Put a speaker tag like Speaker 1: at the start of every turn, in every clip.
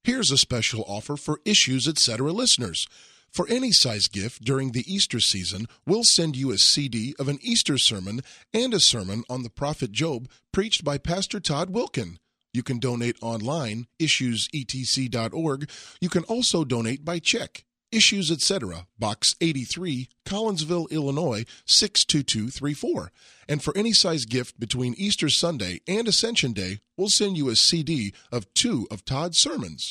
Speaker 1: Here's a special offer for Issues Etc. listeners. For any size gift during the Easter season, we'll send you a CD of an Easter sermon and a sermon on the prophet Job preached by Pastor Todd Wilken. You can donate online, issuesetc.org. You can also donate by check. Issues Etc., Box 83, Collinsville, Illinois, 62234. And for any size gift between Easter Sunday and Ascension Day, we'll send you a CD of 2 of Todd's sermons.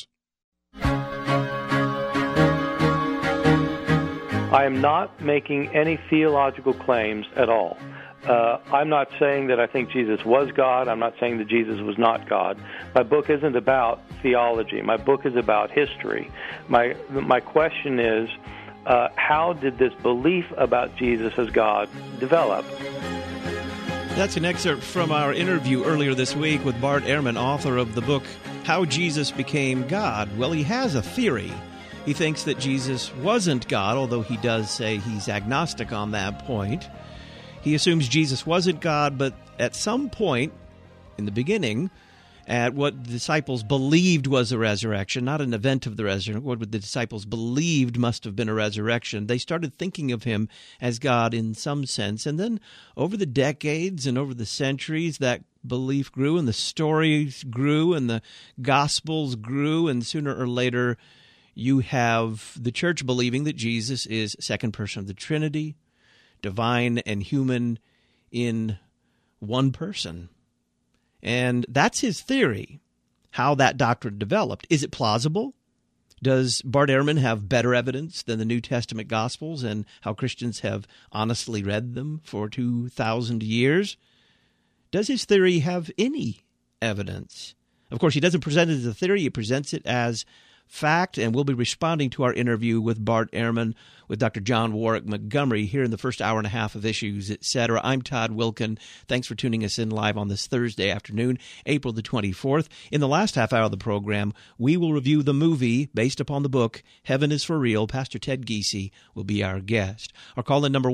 Speaker 2: I am not making any theological claims at all. I'm not saying that I think Jesus was God. I'm not saying that Jesus was not God. My book isn't about theology. My book is about history. My question is, how did this belief about Jesus as God develop?
Speaker 3: That's an excerpt from our interview earlier this week with Bart Ehrman, author of the book, How Jesus Became God. Well, he has a theory. He thinks that Jesus wasn't God, although he does say he's agnostic on that point. He assumes Jesus wasn't God, but at some point in the beginning, at what the disciples believed was a resurrection, not an event of the resurrection, what the disciples believed must have been a resurrection, they started thinking of him as God in some sense. And then over the decades and over the centuries, that belief grew and the stories grew and the Gospels grew, and sooner or later you have the church believing that Jesus is second person of the Trinity, divine and human in one person. And that's his theory, how that doctrine developed. Is it plausible? Does Bart Ehrman have better evidence than the New Testament Gospels and how Christians have honestly read them for 2,000 years? Does his theory have any evidence? Of course, he doesn't present it as a theory. He presents it as fact, and we'll be responding to our interview with Bart Ehrman with Dr. John Warwick Montgomery here in the first hour and a half of Issues, Etc. I'm Todd Wilken. Thanks for tuning us in live on this Thursday afternoon, April the 24th. In the last half hour of the program, we will review the movie based upon the book, Heaven is for Real. Pastor Ted Giese will be our guest. Our call-in number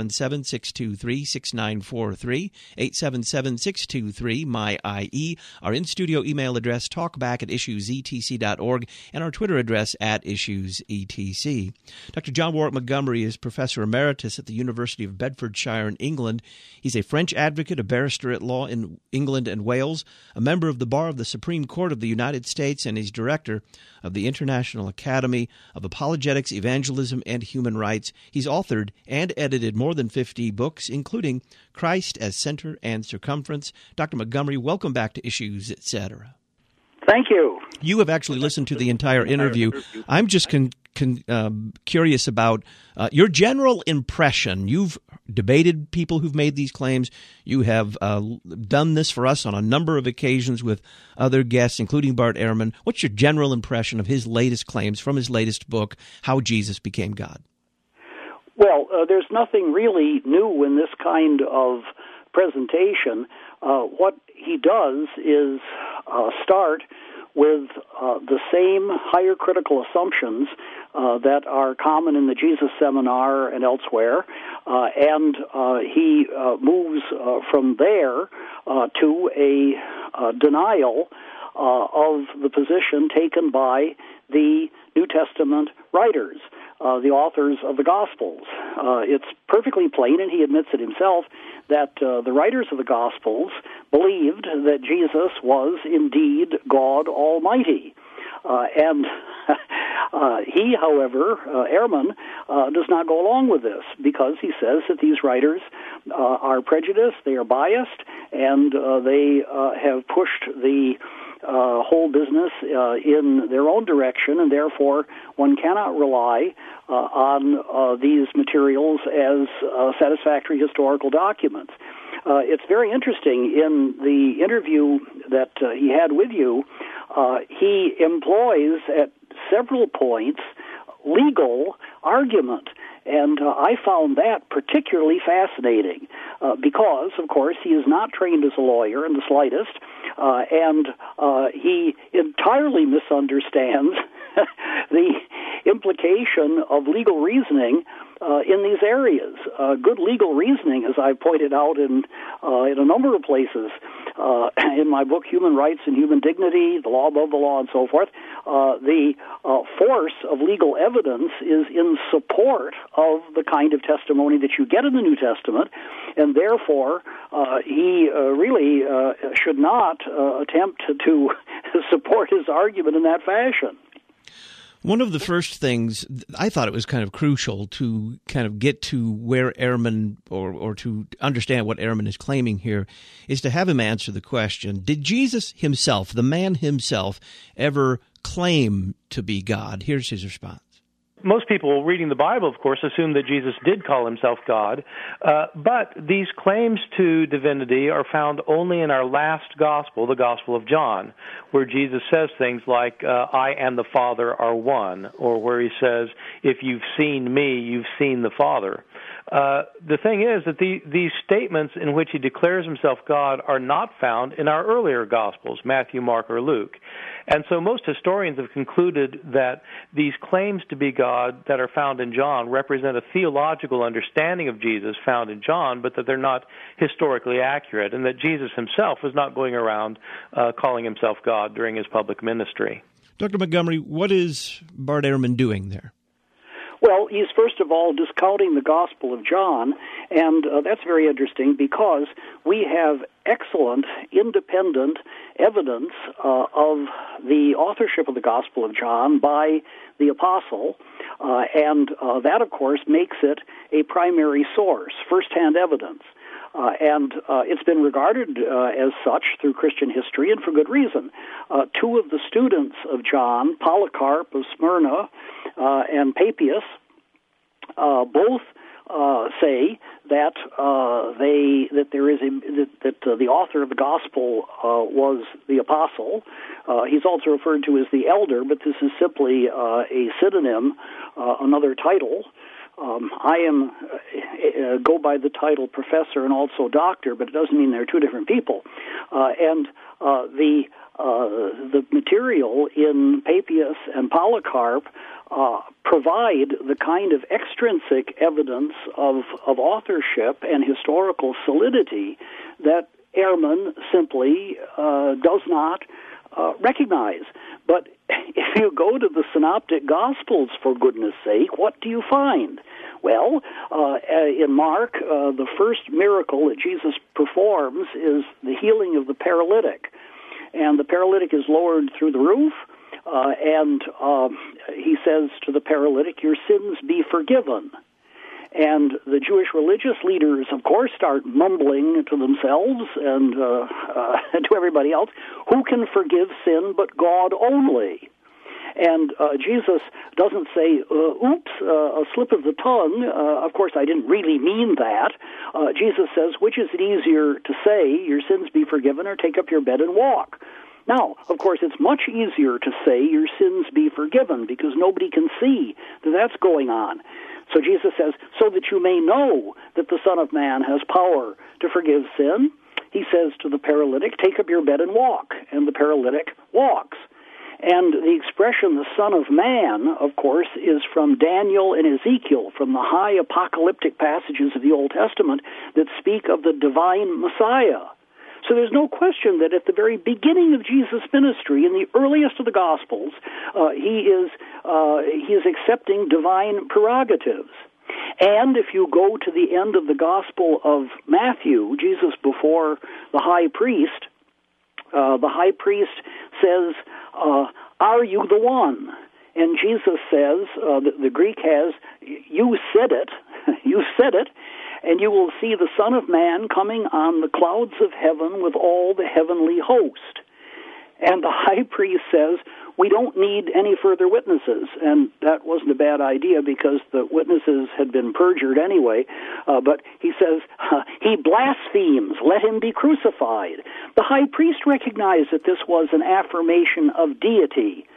Speaker 3: 1-877-623-6943, 877-623-MY-IE. Our in-studio email address, talkback@issuesetc.org, and our Twitter address @IssuesETC. Dr. John Warwick Montgomery is Professor Emeritus at the University of Bedfordshire in England. He's a French advocate, a barrister at law in England and Wales, a member of the Bar of the Supreme Court of the United States, and he's director of the International Academy of Apologetics, Evangelism, and Human Rights. He's authored and edited more than 50 books, including Christ as Center and Circumference. Dr. Montgomery, welcome back to Issues, Etc.
Speaker 4: Thank you.
Speaker 3: You have actually listened to the entire interview. I'm just curious about your general impression. You've debated people who've made these claims. You have done this for us on a number of occasions with other guests, including Bart Ehrman. What's your general impression of his latest claims from his latest book, How Jesus Became God?
Speaker 4: Well, there's nothing really new in this kind of presentation. What he does is start with the same higher critical assumptions that are common in the Jesus Seminar and elsewhere, and he moves from there to a denial of the position taken by the New Testament writers, the authors of the Gospels. It's perfectly plain, and he admits it himself, that the writers of the Gospels believed that Jesus was indeed God Almighty. And he, however, Ehrman, does not go along with this because he says that these writers are prejudiced, they are biased, and they have pushed the whole business in their own direction, and therefore one cannot rely on these materials as satisfactory historical documents. It's very interesting, in the interview that he had with you, he employs at several points legal argument. And I found that particularly fascinating because, of course, he is not trained as a lawyer in the slightest, and he entirely misunderstands the implication of legal reasoning in these areas. Good legal reasoning, as I pointed out in a number of places in my book, Human Rights and Human Dignity, The Law Above the Law, and so forth, the force of legal evidence is in support of the kind of testimony that you get in the New Testament, and therefore he really should not attempt to support his argument in that fashion.
Speaker 3: One of the first things, I thought it was kind of crucial to kind of get to where Ehrman, or to understand what Ehrman is claiming here, is to have him answer the question, did Jesus himself, the man himself, ever claim to be God? Here's his response.
Speaker 2: Most people reading the Bible, of course, assume that Jesus did call himself God, but these claims to divinity are found only in our last gospel, the Gospel of John, where Jesus says things like, I and the Father are one, or where he says, if you've seen me, you've seen the Father. The thing is that these statements in which he declares himself God are not found in our earlier Gospels, Matthew, Mark, or Luke. And so most historians have concluded that these claims to be God that are found in John represent a theological understanding of Jesus found in John, but that they're not historically accurate, and that Jesus himself was not going around calling himself God during his public ministry.
Speaker 3: Dr. Montgomery, what is Bart Ehrman doing there?
Speaker 4: Well, he's first of all discounting the Gospel of John, and that's very interesting because we have excellent independent evidence of the authorship of the Gospel of John by the apostle, and that, of course, makes it a primary source, first-hand evidence. And it's been regarded as such through Christian history, and for good reason. Two of the students of John, Polycarp of Smyrna and Papias, both say that the author of the gospel was the apostle. He's also referred to as the elder, but this is simply a synonym, another title. I go by the title professor and also doctor, but it doesn't mean they're two different people. And the material in Papias and Polycarp provide the kind of extrinsic evidence of authorship and historical solidity that Ehrman simply does not recognize. But if you go to the Synoptic Gospels, for goodness sake, what do you find? Well, in Mark, the first miracle that Jesus performs is the healing of the paralytic. And the paralytic is lowered through the roof, and he says to the paralytic, your sins be forgiven. And the Jewish religious leaders, of course, start mumbling to themselves and to everybody else, who can forgive sin but God only? And Jesus doesn't say, oops, a slip of the tongue. Of course, I didn't really mean that. Jesus says, which is it easier to say, your sins be forgiven, or take up your bed and walk? Now, of course, it's much easier to say, your sins be forgiven, because nobody can see that that's going on. So Jesus says, so that you may know that the Son of Man has power to forgive sin, he says to the paralytic, take up your bed and walk. And the paralytic walks. And the expression, the Son of Man, of course, is from Daniel and Ezekiel, from the high apocalyptic passages of the Old Testament that speak of the divine Messiah. So there's no question that at the very beginning of Jesus' ministry, in the earliest of the Gospels, he is accepting divine prerogatives. And if you go to the end of the Gospel of Matthew, Jesus before the high priest says, are you the one? And Jesus says, the Greek has, you said it, and you will see the Son of Man coming on the clouds of heaven with all the heavenly host. And the high priest says, we don't need any further witnesses. And that wasn't a bad idea because the witnesses had been perjured anyway. But he says, he blasphemes, let him be crucified. The high priest recognized that this was an affirmation of deity.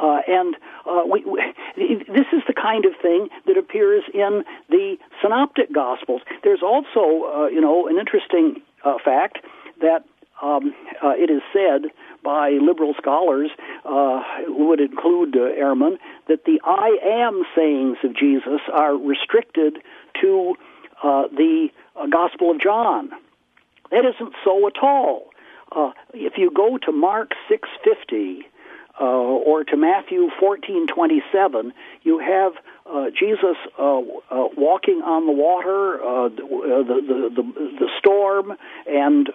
Speaker 4: This is the kind of thing that appears in the Synoptic Gospels. There's also, an interesting fact that it is said by liberal scholars, who would include Ehrman, that the I am sayings of Jesus are restricted to the Gospel of John. That isn't so at all. If you go to Mark 6:50, or to Matthew 14:27, you have Jesus walking on the water, the storm, and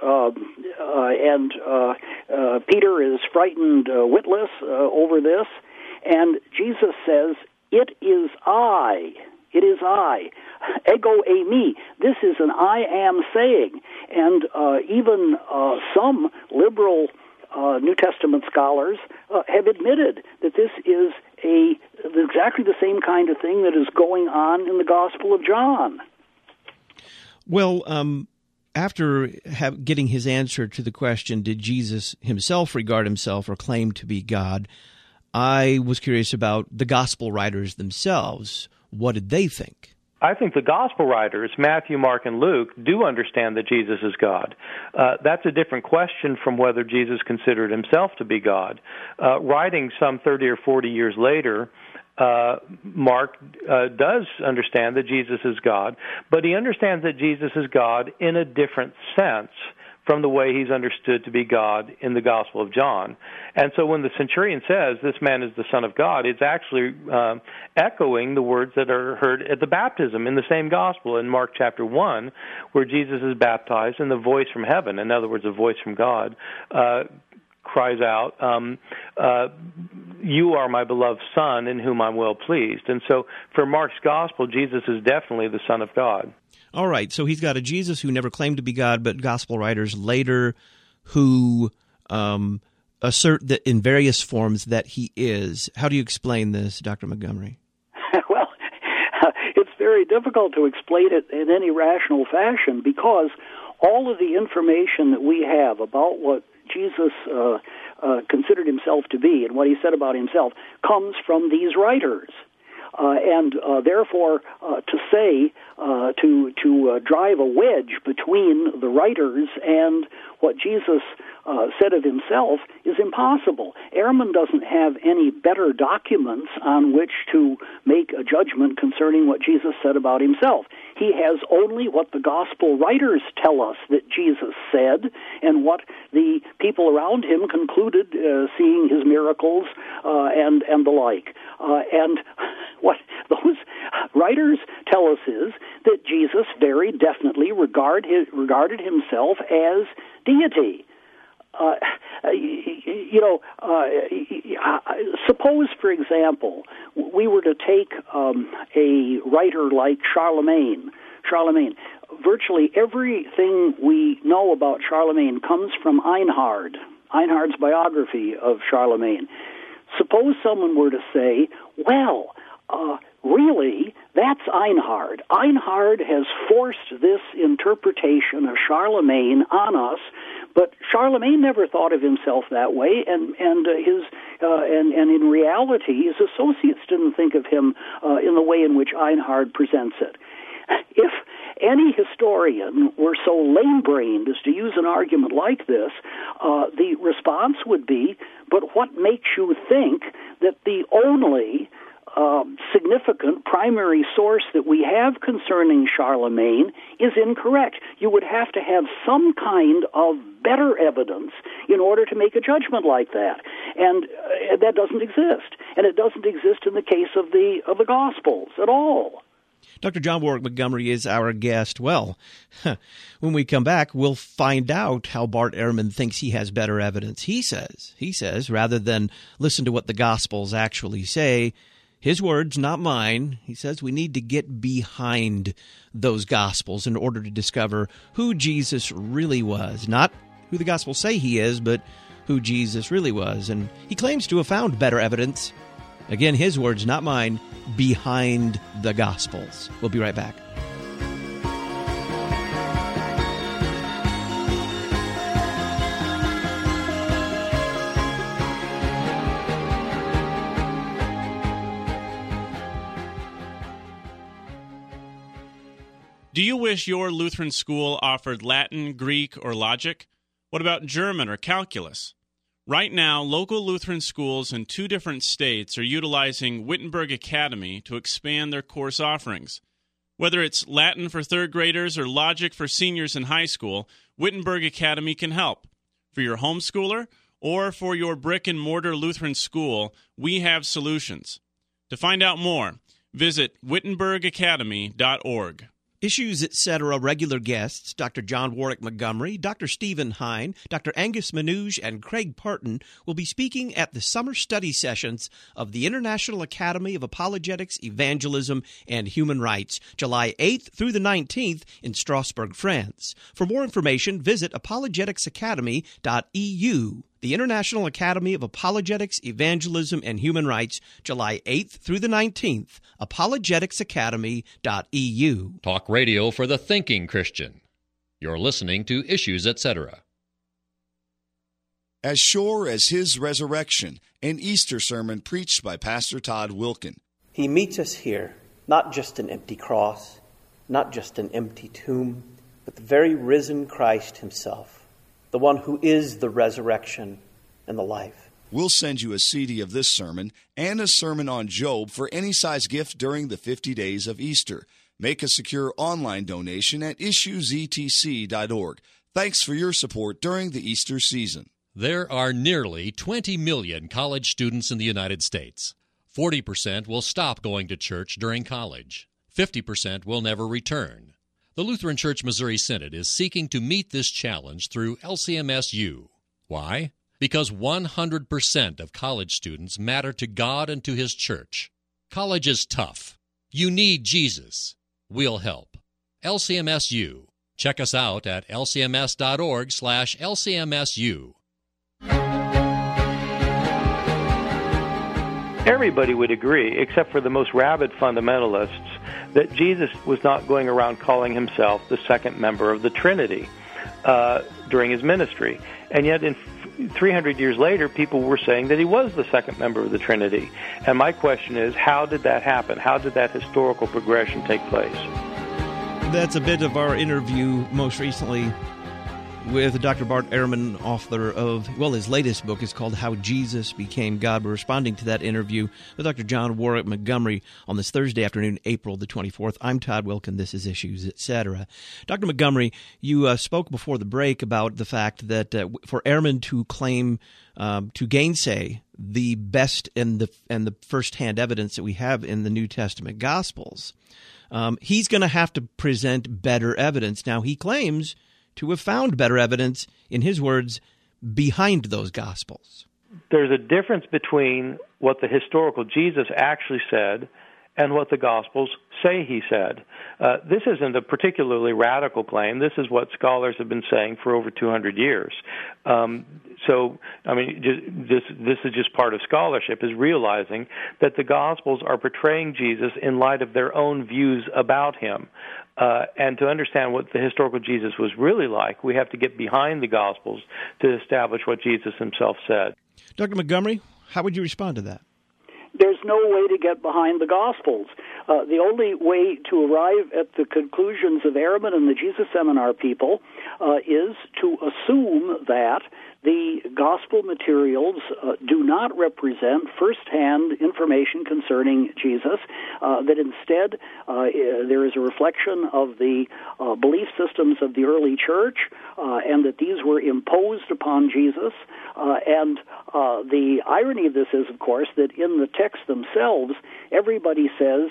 Speaker 4: Peter is frightened witless over this, and Jesus says, "It is I. It is I. Ego eimi. This is an I am saying." And even some liberal New Testament scholars have admitted that this is exactly the same kind of thing that is going on in the Gospel of John.
Speaker 3: Well, after getting his answer to the question, did Jesus himself regard himself or claim to be God, I was curious about the Gospel writers themselves. What did they think?
Speaker 2: I think the Gospel writers, Matthew, Mark, and Luke, do understand that Jesus is God. That's a different question from whether Jesus considered himself to be God. Writing some 30 or 40 years later, Mark does understand that Jesus is God, but he understands that Jesus is God in a different sense from the way he's understood to be God in the Gospel of John. And so when the centurion says, "This man is the Son of God," it's actually echoing the words that are heard at the baptism in the same Gospel in Mark chapter 1, where Jesus is baptized and the voice from heaven, in other words, a voice from God, cries out, "You are my beloved Son, in whom I'm well pleased." And so for Mark's Gospel, Jesus is definitely the Son of God.
Speaker 3: All right, so he's got a Jesus who never claimed to be God, but Gospel writers later who assert that in various forms that he is. How do you explain this, Dr. Montgomery?
Speaker 4: Well, it's very difficult to explain it in any rational fashion because all of the information that we have about what Jesus considered himself to be and what he said about himself comes from these writers. And therefore, to say, to drive a wedge between the writers and what Jesus said of himself is impossible. Ehrman doesn't have any better documents on which to make a judgment concerning what Jesus said about himself. He has only what the gospel writers tell us that Jesus said and what the people around him concluded, seeing his miracles and the like. And what those writers tell us is that Jesus very definitely regarded himself as deity. Suppose, for example, we were to take a writer like Charlemagne. Virtually everything we know about Charlemagne comes from Einhard's biography of Charlemagne. Suppose someone were to say, well, really, that's Einhard. Einhard has forced this interpretation of Charlemagne on us, but Charlemagne never thought of himself that way, and in reality, his associates didn't think of him in the way in which Einhard presents it. If any historian were so lame-brained as to use an argument like this, the response would be, but what makes you think that the only significant primary source that we have concerning Charlemagne is incorrect? You would have to have some kind of better evidence in order to make a judgment like that, and that doesn't exist, and it doesn't exist in the case of the Gospels at all.
Speaker 3: Dr. John Warwick Montgomery is our guest. Well, when we come back, we'll find out how Bart Ehrman thinks he has better evidence. He says, rather than listen to what the Gospels actually say, his words, not mine, he says we need to get behind those Gospels in order to discover who Jesus really was. Not who the Gospels say he is, but who Jesus really was. And he claims to have found better evidence. Again, his words, not mine, behind the Gospels. We'll be right back.
Speaker 5: Do you wish your Lutheran school offered Latin, Greek, or logic? What about German or calculus? Right now, local Lutheran schools in 2 different states are utilizing Wittenberg Academy to expand their course offerings. Whether it's Latin for 3rd graders or logic for seniors in high school, Wittenberg Academy can help. For your homeschooler or for your brick-and-mortar Lutheran school, we have solutions. To find out more, visit wittenbergacademy.org.
Speaker 3: Issues, Etc. regular guests, Dr. John Warwick Montgomery, Dr. Stephen Hine, Dr. Angus Manouge, and Craig Parton will be speaking at the summer study sessions of the International Academy of Apologetics, Evangelism, and Human Rights, July 8th through the 19th in Strasbourg, France. For more information, visit apologeticsacademy.eu. The International Academy of Apologetics, Evangelism, and Human Rights, July 8th through the 19th, apologeticsacademy.eu.
Speaker 6: Talk radio for the thinking Christian. You're listening to Issues, Etc.
Speaker 7: As Sure as His Resurrection, an Easter sermon preached by Pastor Todd Wilken.
Speaker 8: He meets us here, not just an empty cross, not just an empty tomb, but the very risen Christ himself, the one who is the resurrection and the life.
Speaker 7: We'll send you a CD of this sermon and a sermon on Job for any size gift during the 50 days of Easter. Make a secure online donation at issuesetc.org. Thanks for your support during the Easter season.
Speaker 6: There are nearly 20 million college students in the United States. 40% will stop going to church during college. 50% will never return. The Lutheran Church Missouri Synod is seeking to meet this challenge through LCMSU. Why? Because 100% of college students matter to God and to His church. College is tough. You need Jesus. We'll help. LCMSU. Check us out at lcms.org/LCMSU.
Speaker 2: Everybody would agree, except for the most rabid fundamentalists, that Jesus was not going around calling himself the second member of the Trinity during his ministry. And yet, 300 years later, people were saying that he was the second member of the Trinity. And my question is, how did that happen? How did that historical progression take place?
Speaker 3: That's a bit of our interview most recently with Dr. Bart Ehrman, author of, his latest book is called How Jesus Became God. We're responding to that interview with Dr. John Warwick Montgomery on this Thursday afternoon, April the 24th. I'm Todd Wilken. This is Issues, Etc. Dr. Montgomery, you spoke before the break about the fact that for Ehrman to claim to gainsay the best and the first-hand evidence that we have in the New Testament Gospels, he's going to have to present better evidence. Now, he claims to have found better evidence, in his words, behind those Gospels.
Speaker 2: There's a difference between what the historical Jesus actually said and what the Gospels say he said. This isn't a particularly radical claim. This is what scholars have been saying for over 200 years. This is just part of scholarship, is realizing that the Gospels are portraying Jesus in light of their own views about him. And to understand what the historical Jesus was really like, we have to get behind the Gospels to establish what Jesus himself said.
Speaker 3: Dr. Montgomery, how would you respond to that?
Speaker 4: There's no way to get behind the Gospels. The only way to arrive at the conclusions of Ehrman and the Jesus Seminar people is to assume that the gospel materials do not represent first-hand information concerning Jesus, that instead there is a reflection of the belief systems of the early church, and that these were imposed upon Jesus. And the irony of this is, of course, that in the texts themselves, everybody says,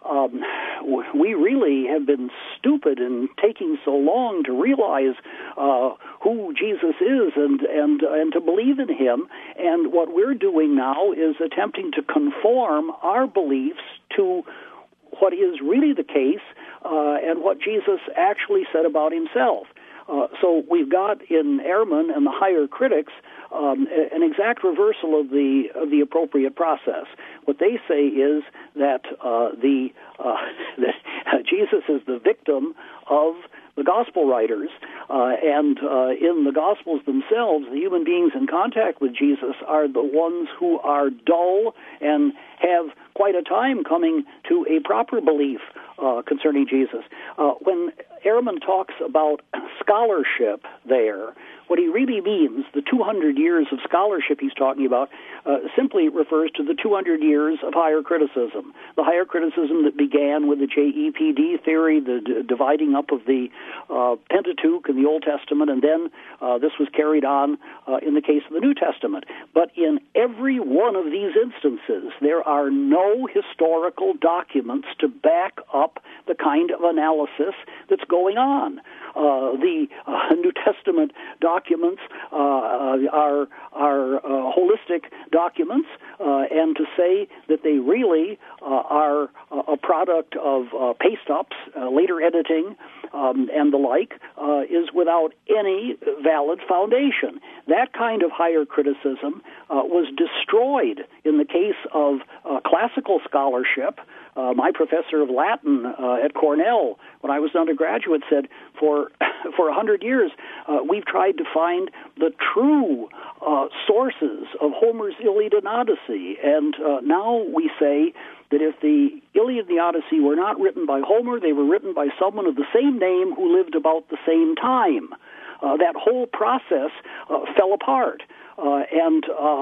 Speaker 4: we really have been stupid in taking so long to realize who Jesus is and to believe in him. And what we're doing now is attempting to conform our beliefs to what is really the case and what Jesus actually said about himself. So we've got in Ehrman and the higher critics an exact reversal of the appropriate process. What they say is that that Jesus is the victim of the gospel writers, and in the gospels themselves, the human beings in contact with Jesus are the ones who are dull and have quite a time coming to a proper belief concerning Jesus. When Ehrman talks about scholarship there, What he really means, the 200 years of scholarship he's talking about, simply refers to the 200 years of higher criticism. The higher criticism that began with the JEPD theory, the dividing up of the Pentateuch and the Old Testament, and then this was carried on in the case of the New Testament. But in every one of these instances, there are no historical documents to back up the kind of analysis that's going on. The New Testament documents are holistic documents, and to say that they really are a product of paste-ups, later editing, and the like, is without any valid foundation. That kind of higher criticism was destroyed in the case of classical scholarship. My professor of Latin at Cornell, when I was an undergraduate, said for 100 years we've tried to find the true sources of Homer's Iliad and Odyssey, and now we say that if the Iliad and the Odyssey were not written by Homer, they were written by someone of the same name who lived about the same time. That whole process fell apart. And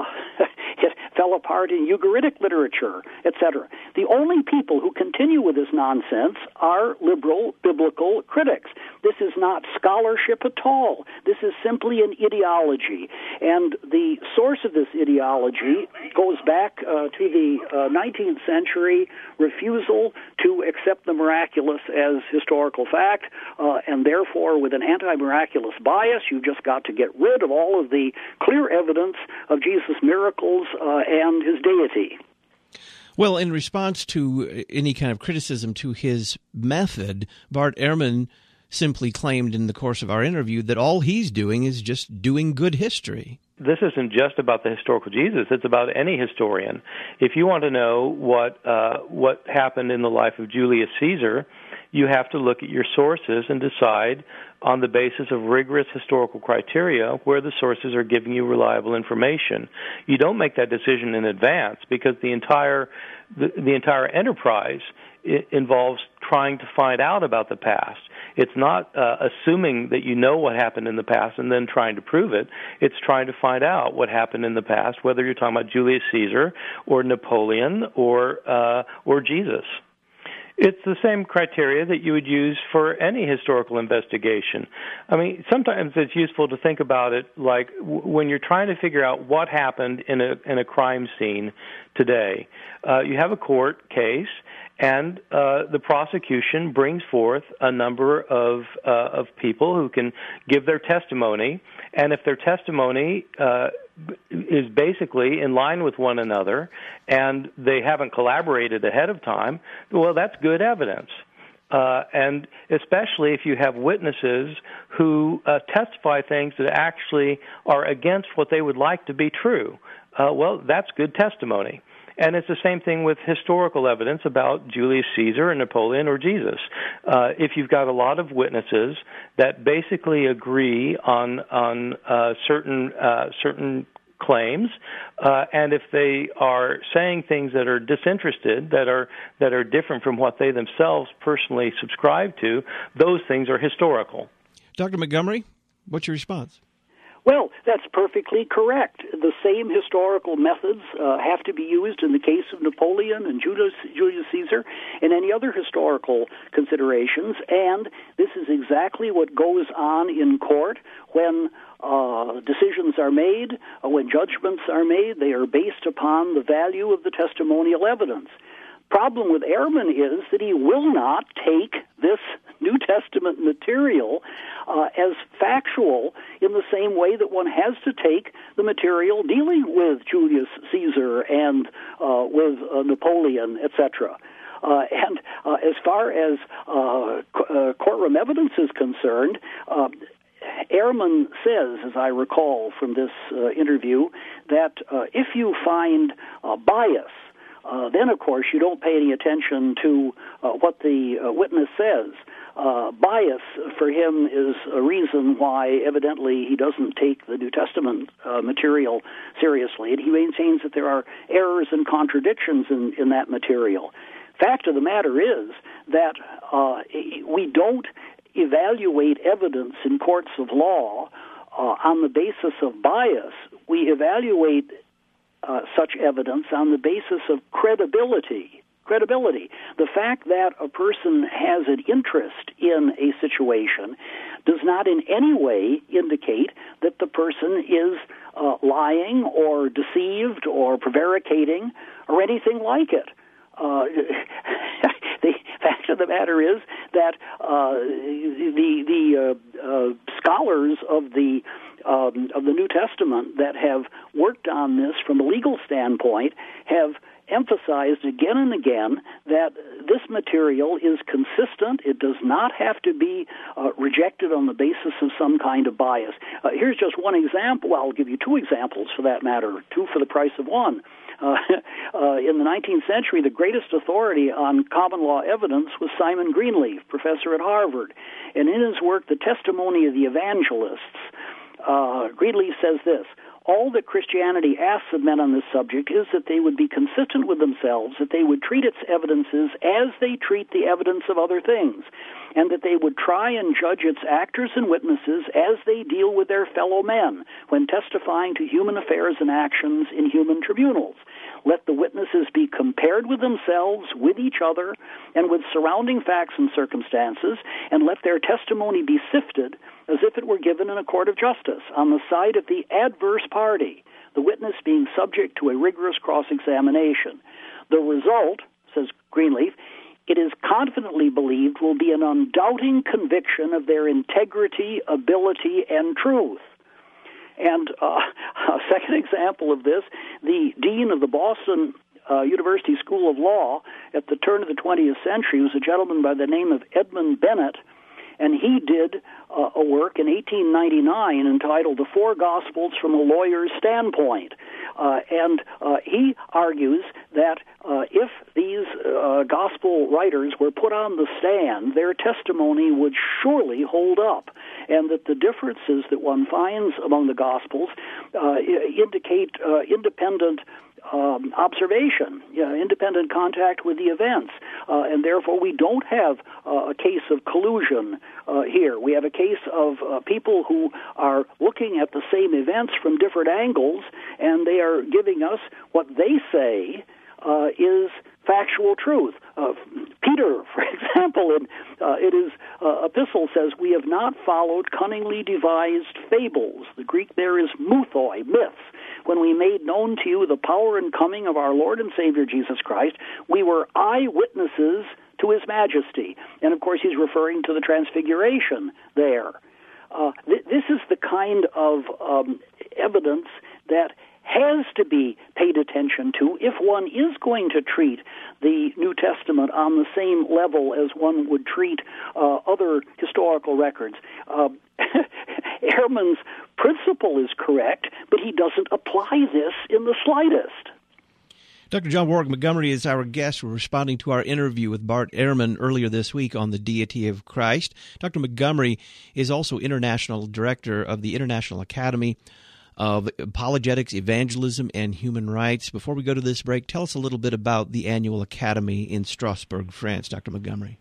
Speaker 4: it fell apart in Ugaritic literature, etc. The only people who continue with this nonsense are liberal biblical critics. This is not scholarship at all. This is simply an ideology. And the source of this ideology goes back to the 19th century refusal to accept the miraculous as historical fact, and therefore with an anti-miraculous bias, you've just got to get rid of all of the clear evidence of Jesus' miracles and his deity.
Speaker 3: Well, in response to any kind of criticism to his method, Bart Ehrman simply claimed in the course of our interview that all he's doing is just doing good history.
Speaker 2: This isn't just about the historical Jesus. It's about any historian. If you want to know what happened in the life of Julius Caesar, you have to look at your sources and decide on the basis of rigorous historical criteria where the sources are giving you reliable information. You don't make that decision in advance because the entire enterprise involves trying to find out about the past. It's not assuming that you know what happened in the past and then trying to prove it. It's trying to find out what happened in the past, whether you're talking about Julius Caesar or Napoleon or Jesus. It's the same criteria that you would use for any historical investigation. I mean, sometimes it's useful to think about it like when you're trying to figure out what happened in a crime scene today. You have a court case, and the prosecution brings forth a number of people who can give their testimony, and if their testimony is basically in line with one another and they haven't collaborated ahead of time, well, that's good evidence. And especially if you have witnesses who testify things that actually are against what they would like to be true, well, that's good testimony. And it's the same thing with historical evidence about Julius Caesar and Napoleon or Jesus. If you've got a lot of witnesses that basically agree on certain claims, and if they are saying things that are disinterested, that are different from what they themselves personally subscribe to, those things are historical.
Speaker 3: Dr. Montgomery, what's your response?
Speaker 4: Well, that's perfectly correct. The same historical methods have to be used in the case of Napoleon and Julius Caesar and any other historical considerations, and this is exactly what goes on in court when decisions are made, when judgments are made. They are based upon the value of the testimonial evidence. Problem with Ehrman is that he will not take this New Testament material as factual in the same way that one has to take the material dealing with Julius Caesar and with Napoleon, etc. And as far as courtroom evidence is concerned, Ehrman says, as I recall from this interview, that if you find bias, then, of course, you don't pay any attention to what the witness says. Bias, for him, is a reason why, evidently, he doesn't take the New Testament material seriously, and he maintains that there are errors and contradictions in that material. Fact of the matter is that we don't evaluate evidence in courts of law on the basis of bias. We evaluate such evidence on the basis of credibility. The fact that a person has an interest in a situation does not in any way indicate that the person is lying or deceived or prevaricating or anything like it. The fact of the matter is that the scholars of the New Testament that have worked on this from a legal standpoint have emphasized again and again that this material is consistent. It does not have to be rejected on the basis of some kind of bias. Here's just one example. Well, I'll give you two examples for that matter, two for the price of one. In the 19th century, the greatest authority on common law evidence was Simon Greenleaf, professor at Harvard. And in his work, The Testimony of the Evangelists, Greenleaf says this: all that Christianity asks of men on this subject is that they would be consistent with themselves, that they would treat its evidences as they treat the evidence of other things, and that they would try and judge its actors and witnesses as they deal with their fellow men when testifying to human affairs and actions in human tribunals. Let the witnesses be compared with themselves, with each other, and with surrounding facts and circumstances, and let their testimony be sifted as if it were given in a court of justice on the side of the adverse party, the witness being subject to a rigorous cross-examination. The result, says Greenleaf, it is confidently believed will be an undoubting conviction of their integrity, ability, and truth. And a second example of this, the dean of the Boston University School of Law at the turn of the 20th century was a gentleman by the name of Edmund Bennett, and he did a work in 1899 entitled The Four Gospels from a Lawyer's Standpoint. And he argues that if these gospel writers were put on the stand, their testimony would surely hold up, and that the differences that one finds among the gospels indicate independent observation, independent contact with the events, and therefore we don't have a case of collusion here. We have a case of people who are looking at the same events from different angles, and they are giving us what they say is factual truth. Peter, for example, in his epistle says, "We have not followed cunningly devised fables." The Greek there is muthoi, myths. "When we made known to you the power and coming of our Lord and Savior Jesus Christ, we were eyewitnesses to his majesty." And, of course, he's referring to the Transfiguration there. This is the kind of evidence that has to be paid attention to if one is going to treat the New Testament on the same level as one would treat other historical records. Ehrman's principle is correct, but he doesn't apply this in the slightest.
Speaker 3: Dr. John Warwick Montgomery is our guest. We're responding to our interview with Bart Ehrman earlier this week on the deity of Christ. Dr. Montgomery is also International Director of the International Academy of Apologetics, Evangelism, and Human Rights. Before we go to this break, tell us a little bit about the annual Academy in Strasbourg, France, Dr. Montgomery.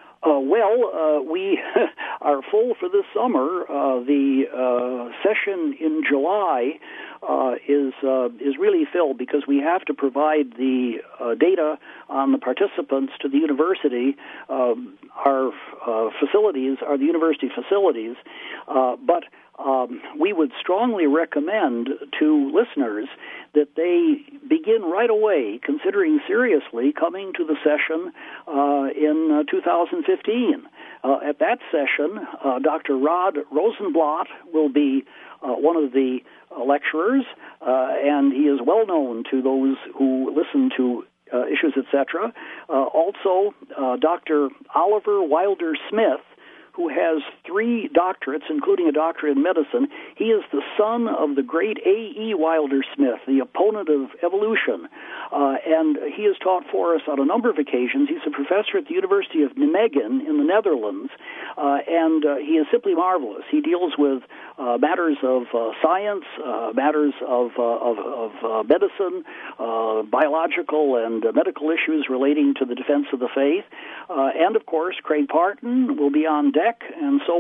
Speaker 4: We are full for this summer. The session in July is really filled because we have to provide the data on the participants to the university. Our facilities are the university facilities, but we would strongly recommend to listeners that they begin right away considering seriously coming to the session in 2015. At that session, Dr. Rod Rosenblatt will be one of the lecturers, and he is well known to those who listen to issues, etc. Also, Dr. Oliver Wilder Smith, who has 3 doctorates, including a doctorate in medicine. He is the son of the great A.E. Wilder Smith, the opponent of evolution, and he has taught for us on a number of occasions. He's a professor at the University of Nijmegen in the Netherlands, and he is simply marvelous. He deals with matters of science, matters of medicine, biological and medical issues relating to the defense of the faith, and, of course, Craig Parton will be on deck, and so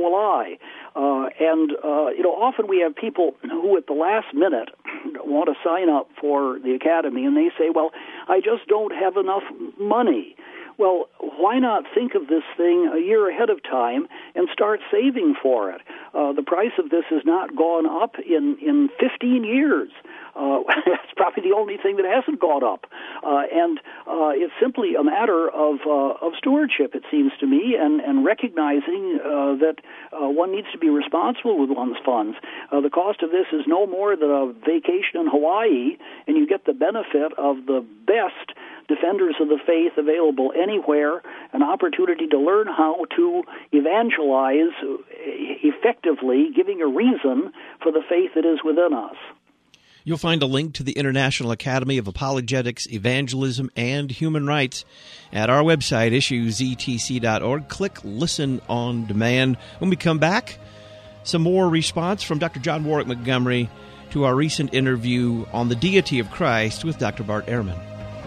Speaker 4: will I. Often we have people who at the last minute want to sign up for the academy, and they say, well, I just don't have enough money. Well, why not think of this thing a year ahead of time and start saving for it? The price of this has not gone up in 15 years. It's probably the only thing that hasn't gone up. And it's simply a matter of stewardship, it seems to me, and recognizing that one needs to be responsible with one's funds. The cost of this is no more than a vacation in Hawaii, and you get the benefit of the best defenders of the faith available anywhere, an opportunity to learn how to evangelize effectively, giving a reason for the faith that is within us.
Speaker 3: You'll find a link to the International Academy of Apologetics, Evangelism, and Human Rights at our website, issuesetc.org. Click Listen on Demand. When we come back, some more response from Dr. John Warwick Montgomery to our recent interview on the deity of Christ with Dr. Bart Ehrman.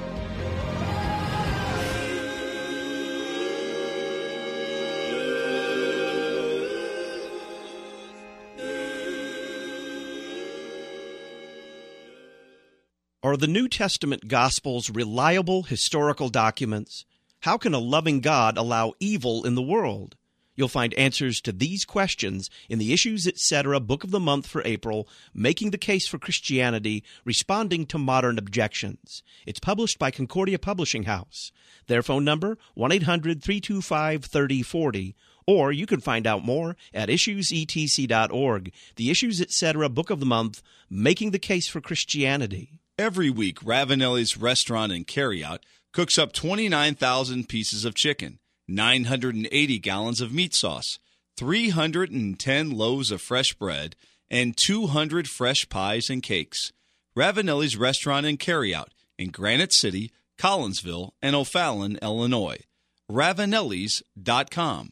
Speaker 3: Are the New Testament Gospels reliable historical documents? How can a loving God allow evil in the world? You'll find answers to these questions in the Issues Etc. Book of the Month for April, Making the Case for Christianity, Responding to Modern Objections. It's published by Concordia Publishing House. Their phone number, 1-800-325-3040, or you can find out more at issuesetc.org. The Issues Etc. Book of the Month, Making the Case for Christianity.
Speaker 7: Every week, Ravanelli's Restaurant and Carryout cooks up 29,000 pieces of chicken, 980 gallons of meat sauce, 310 loaves of fresh bread, and 200 fresh pies and cakes. Ravanelli's Restaurant and Carryout in Granite City, Collinsville, and O'Fallon, Illinois. Ravanellis.com.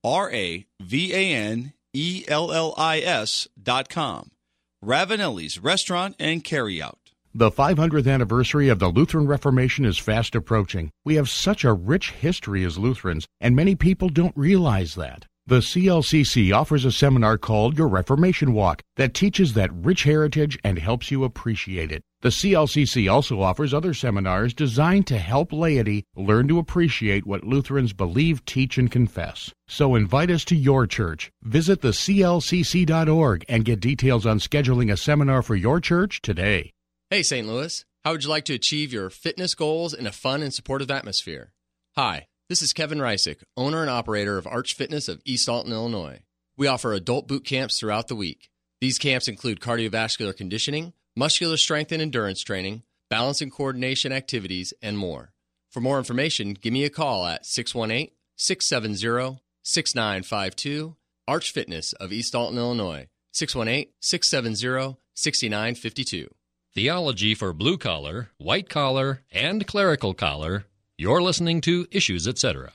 Speaker 7: RAVANELLIS.com. Ravanelli's Restaurant and Carryout.
Speaker 9: The 500th anniversary of the Lutheran Reformation is fast approaching. We have such a rich history as Lutherans, and many people don't realize that. The CLCC offers a seminar called Your Reformation Walk that teaches that rich heritage and helps you appreciate it. The CLCC also offers other seminars designed to help laity learn to appreciate what Lutherans believe, teach, and confess. So invite us to your church. Visit theclcc.org and get details on scheduling a seminar for your church today.
Speaker 10: Hey, St. Louis. How would you like to achieve your fitness goals in a fun and supportive atmosphere? Hi, this is Kevin Reisick, owner and operator of Arch Fitness of East Alton, Illinois. We offer adult boot camps throughout the week. These camps include cardiovascular conditioning, muscular strength and endurance training, balance and coordination activities, and more. For more information, give me a call at 618-670-6952, Arch Fitness of East Alton, Illinois, 618-670-6952.
Speaker 6: Theology for blue collar, white collar, and clerical collar. You're listening to Issues Etc.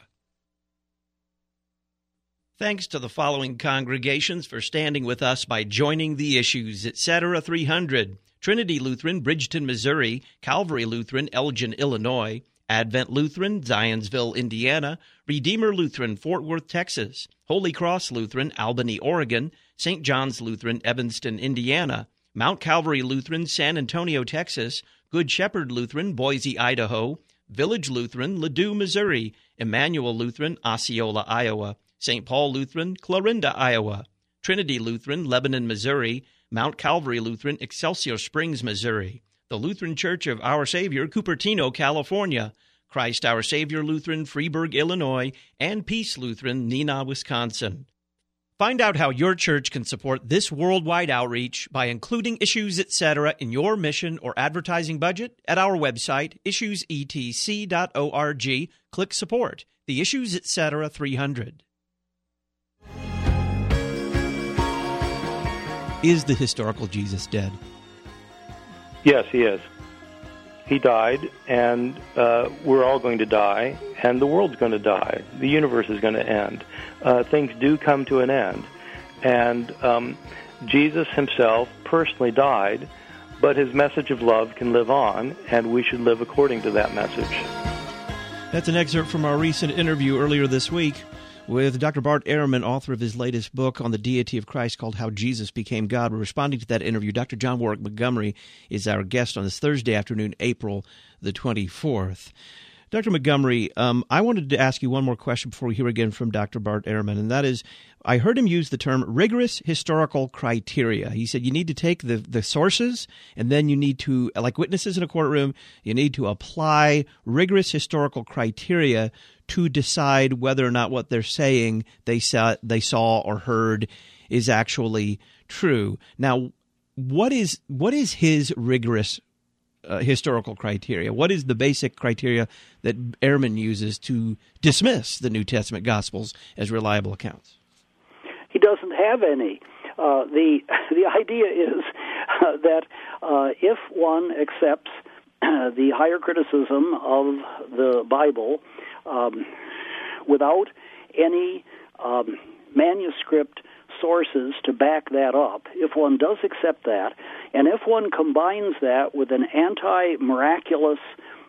Speaker 3: Thanks to the following congregations for standing with us by joining the Issues Etc. 300. Trinity Lutheran, Bridgeton, Missouri. Calvary Lutheran, Elgin, Illinois. Advent Lutheran, Zionsville, Indiana. Redeemer Lutheran, Fort Worth, Texas. Holy Cross Lutheran, Albany, Oregon. St. John's Lutheran, Evanston, Indiana. Mount Calvary Lutheran, San Antonio, Texas. Good Shepherd Lutheran, Boise, Idaho. Village Lutheran, Ladue, Missouri. Emmanuel Lutheran, Osceola, Iowa. St. Paul Lutheran, Clarinda, Iowa. Trinity Lutheran, Lebanon, Missouri. Mount Calvary Lutheran, Excelsior Springs, Missouri. The Lutheran Church of Our Savior, Cupertino, California. Christ Our Savior Lutheran, Freeburg, Illinois. And Peace Lutheran, Neenah, Wisconsin. Find out how your church can support this worldwide outreach by including Issues Etc. in your mission or advertising budget at our website, issuesetc.org. Click Support. The Issues Etc. 300. Is the historical Jesus dead?
Speaker 2: Yes, he is. He died, and we're all going to die, and the world's going to die. The universe is going to end. Things do come to an end. And Jesus himself personally died, but his message of love can live on, and we should live according to that message.
Speaker 3: That's an excerpt from our recent interview earlier this week with Dr. Bart Ehrman, author of his latest book on the deity of Christ called How Jesus Became God. We're responding to that interview. Dr. John Warwick Montgomery is our guest on this Thursday afternoon, April the 24th. Dr. Montgomery, I wanted to ask you one more question before we hear again from Dr. Bart Ehrman, and that is, I heard him use the term rigorous historical criteria. He said you need to take the sources, and then you need to, like witnesses in a courtroom, you need to apply rigorous historical criteria to decide whether or not what they're saying they saw or heard is actually true. Now, what is his rigorous historical criteria? What is the basic criteria that Ehrman uses to dismiss the New Testament Gospels as reliable accounts?
Speaker 4: He doesn't have any. The idea is that if one accepts the higher criticism of the Bible without any manuscript sources to back that up, if one does accept that, and if one combines that with an anti-miraculous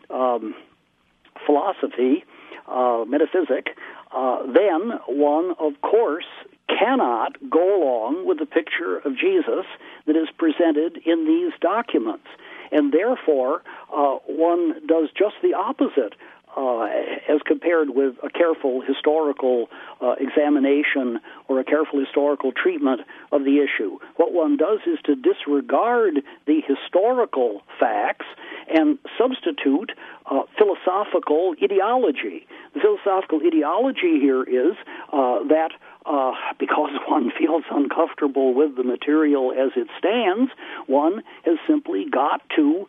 Speaker 4: philosophy, metaphysic, then one, of course, cannot go along with the picture of Jesus that is presented in these documents. And therefore, one does just the opposite as compared with a careful historical examination or a careful historical treatment of the issue. What one does is to disregard the historical facts and substitute philosophical ideology. The philosophical ideology here is that because one feels uncomfortable with the material as it stands, one has simply got to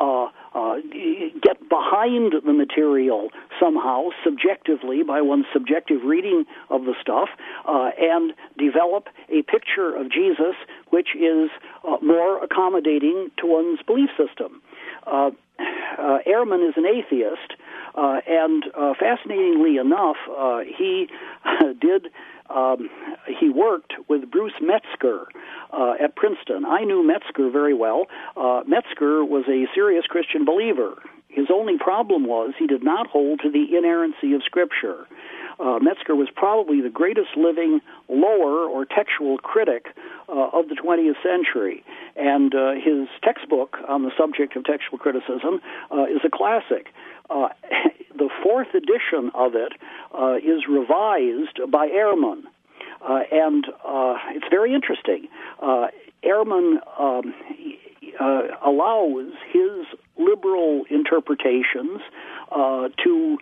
Speaker 4: get behind the material somehow, subjectively, by one's subjective reading of the stuff, and develop a picture of Jesus which is more accommodating to one's belief system. Ehrman is an atheist, and fascinatingly enough, he worked with Bruce Metzger at Princeton. I knew Metzger very well. Metzger was a serious Christian believer. His only problem was he did not hold to the inerrancy of Scripture. Metzger was probably the greatest living lower or textual critic of the 20th century, and his textbook on the subject of textual criticism is a classic. The fourth edition of it is revised by Ehrman, and it's very interesting. Ehrman allows his liberal interpretations to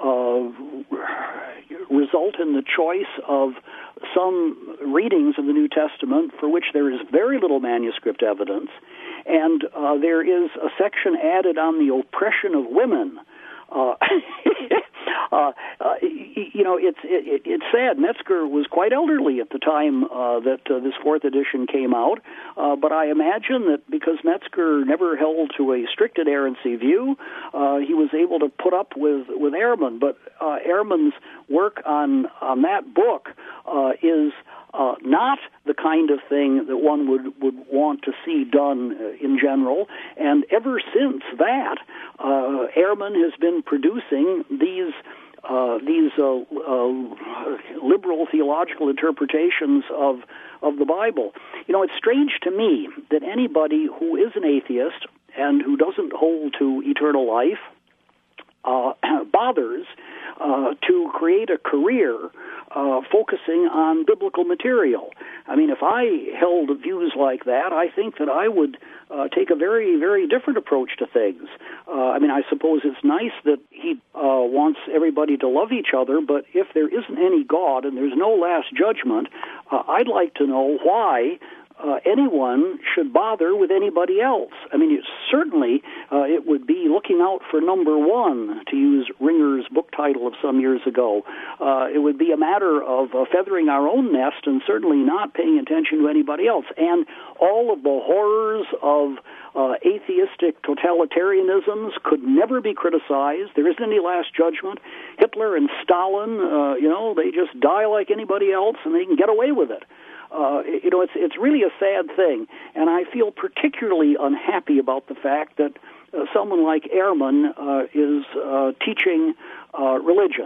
Speaker 4: result in the choice of some readings of the New Testament for which there is very little manuscript evidence, and there is a section added on the oppression of women. It's sad. Metzger was quite elderly at the time that this fourth edition came out, but I imagine that because Metzger never held to a strict inerrancy view, he was able to put up with Ehrman. But Ehrman's work on that book is not the kind of thing that one would want to see done in general. And ever since that, Ehrman has been producing these liberal theological interpretations of the Bible. You know, it's strange to me that anybody who is an atheist and who doesn't hold to eternal life bothers to create a career focusing on biblical material. I mean, if I held views like that, I think that I would take a very, very different approach to things. I mean, I suppose it's nice that he wants everybody to love each other, but if there isn't any God and there's no last judgment, I'd like to know why anyone should bother with anybody else. I mean, certainly it would be looking out for number one, to use Ringer's book title of some years ago. It would be a matter of feathering our own nest and certainly not paying attention to anybody else. And all of the horrors of atheistic totalitarianisms could never be criticized. There isn't any last judgment. Hitler and Stalin, they just die like anybody else and they can get away with it. It's really a sad thing, and I feel particularly unhappy about the fact that someone like Ehrman is teaching religion.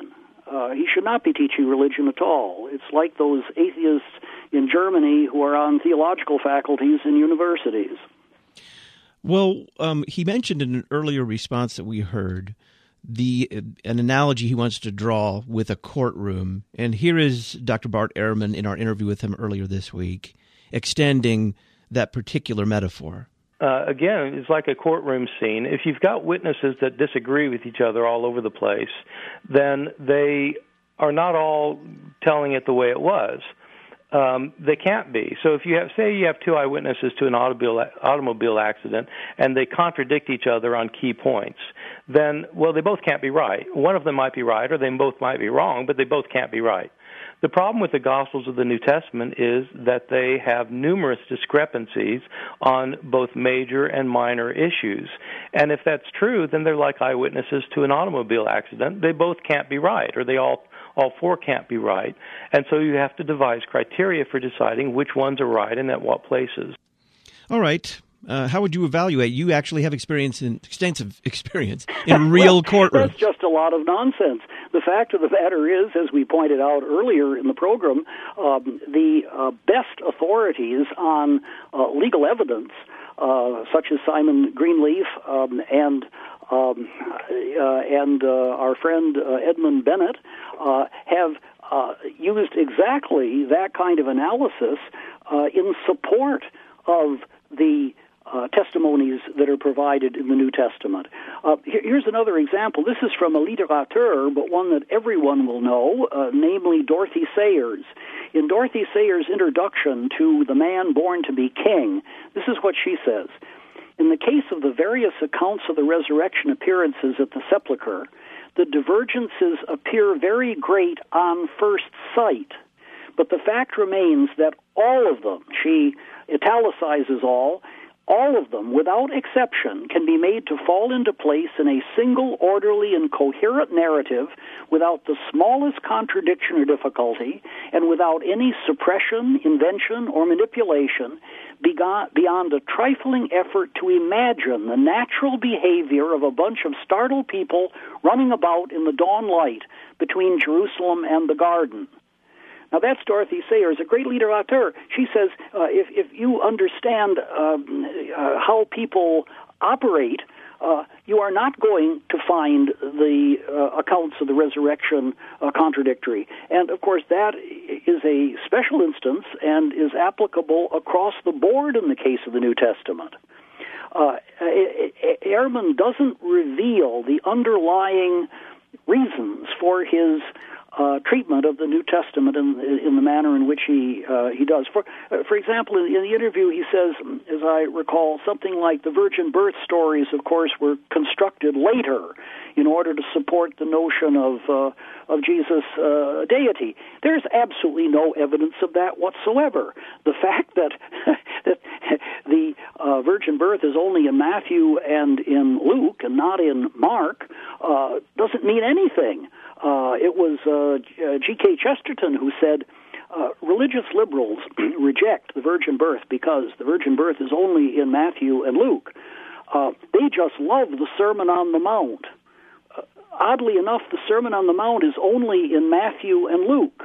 Speaker 4: He should not be teaching religion at all. It's like those atheists in Germany who are on theological faculties in universities.
Speaker 3: Well, he mentioned in an earlier response that we heard an analogy he wants to draw with a courtroom. And here is Dr. Bart Ehrman in our interview with him earlier this week, extending that particular metaphor.
Speaker 2: Again, it's like a courtroom scene. If you've got witnesses that disagree with each other all over the place, then they are not all telling it the way it was. They can't be. So if you have two eyewitnesses to an automobile accident and they contradict each other on key points, then, well, they both can't be right. One of them might be right or they both might be wrong, but they both can't be right. The problem with the Gospels of the New Testament is that they have numerous discrepancies on both major and minor issues. And if that's true, then they're like eyewitnesses to an automobile accident. They both can't be right, or they all four can't be right. And so you have to devise criteria for deciding which ones are right and at what places.
Speaker 3: All right. How would you evaluate? You actually have extensive experience in real courtrooms.
Speaker 4: That's just a lot of nonsense. The fact of the matter is, as we pointed out earlier in the program, the best authorities on legal evidence, such as Simon Greenleaf and our friend Edmund Bennett, have used exactly that kind of analysis in support of the testimonies that are provided in the New Testament. Here's another example. This is from a literateur, but one that everyone will know, namely Dorothy Sayers. In Dorothy Sayers' introduction to The Man Born to Be King, this is what she says. In the case of the various accounts of the resurrection appearances at the sepulchre, the divergences appear very great on first sight, but the fact remains that all of them, she italicizes all of them, without exception, can be made to fall into place in a single, orderly, and coherent narrative without the smallest contradiction or difficulty, and without any suppression, invention, or manipulation, beyond a trifling effort to imagine the natural behavior of a bunch of startled people running about in the dawn light between Jerusalem and the garden. Now, that's Dorothy Sayers, a great literateur. She says, if you understand how people operate, you are not going to find the accounts of the resurrection contradictory. And, of course, that is a special instance and is applicable across the board in the case of the New Testament. Ehrman doesn't reveal the underlying reasons for his treatment of the New Testament in the manner in which he does. For example, in the interview, he says, as I recall, something like the virgin birth stories, of course, were constructed later in order to support the notion of Jesus' deity. There's absolutely no evidence of that whatsoever. The fact that the virgin birth is only in Matthew and in Luke and not in Mark doesn't mean anything. It was G.K. Chesterton who said, religious liberals reject the virgin birth because the virgin birth is only in Matthew and Luke. They just love the Sermon on the Mount. Oddly enough, the Sermon on the Mount is only in Matthew and Luke.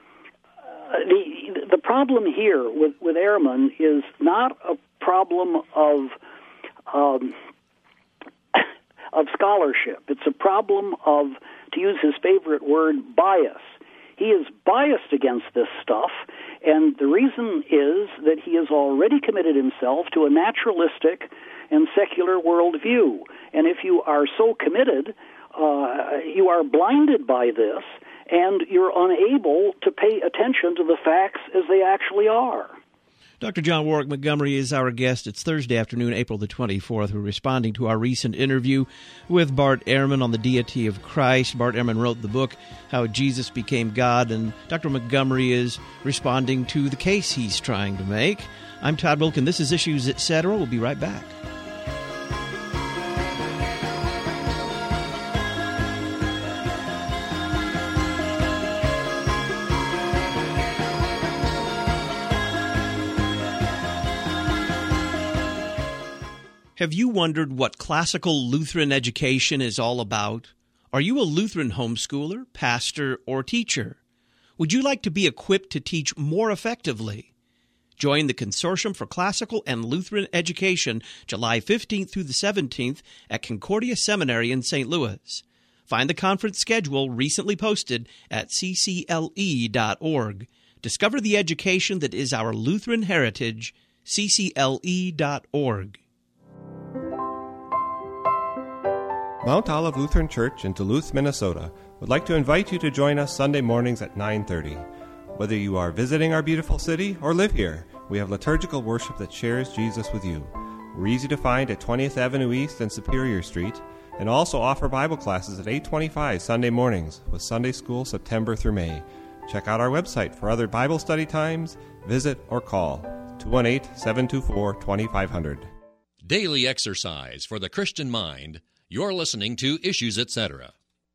Speaker 4: The problem here with Ehrman is not a problem of scholarship. It's a problem of, to use his favorite word, bias. He is biased against this stuff, and the reason is that he has already committed himself to a naturalistic and secular worldview. And if you are so committed, you are blinded by this, and you're unable to pay attention to the facts as they actually are.
Speaker 3: Dr. John Warwick Montgomery is our guest. It's Thursday afternoon, April the 24th. We're responding to our recent interview with Bart Ehrman on the deity of Christ. Bart Ehrman wrote the book, How Jesus Became God, and Dr. Montgomery is responding to the case he's trying to make. I'm Todd Wilkin. This is Issues, Etc. We'll be right back. Have you wondered what classical Lutheran education is all about? Are you a Lutheran homeschooler, pastor, or teacher? Would you like to be equipped to teach more effectively? Join the Consortium for Classical and Lutheran Education July 15th through the 17th at Concordia Seminary in St. Louis. Find the conference schedule recently posted at ccle.org. Discover the education that is our Lutheran heritage, ccle.org.
Speaker 11: Mount Olive Lutheran Church in Duluth, Minnesota would like to invite you to join us Sunday mornings at 9:30. Whether you are visiting our beautiful city or live here, we have liturgical worship that shares Jesus with you. We're easy to find at 20th Avenue East and Superior Street, and also offer Bible classes at 8:25 Sunday mornings with Sunday School September through May. Check out our website for other Bible study times, visit, or call 218-724-2500.
Speaker 6: Daily exercise for the Christian mind. You're listening to Issues, Etc.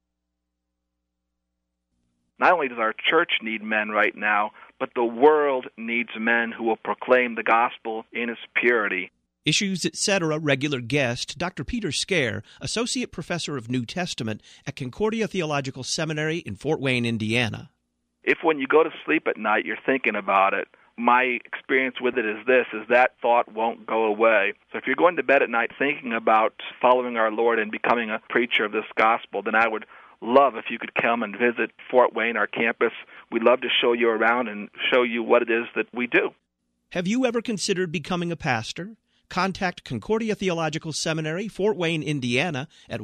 Speaker 12: Not only does our church need men right now, but the world needs men who will proclaim the gospel in its purity.
Speaker 3: Issues, Etc. regular guest, Dr. Peter Scare, Associate Professor of New Testament at Concordia Theological Seminary in Fort Wayne, Indiana.
Speaker 12: If when you go to sleep at night you're thinking about it, my experience with it is this, is that thought won't go away. So if you're going to bed at night thinking about following our Lord and becoming a preacher of this gospel, then I would love if you could come and visit Fort Wayne, our campus. We'd love to show you around and show you what it is that we do.
Speaker 3: Have you ever considered becoming a pastor? Contact Concordia Theological Seminary, Fort Wayne, Indiana, at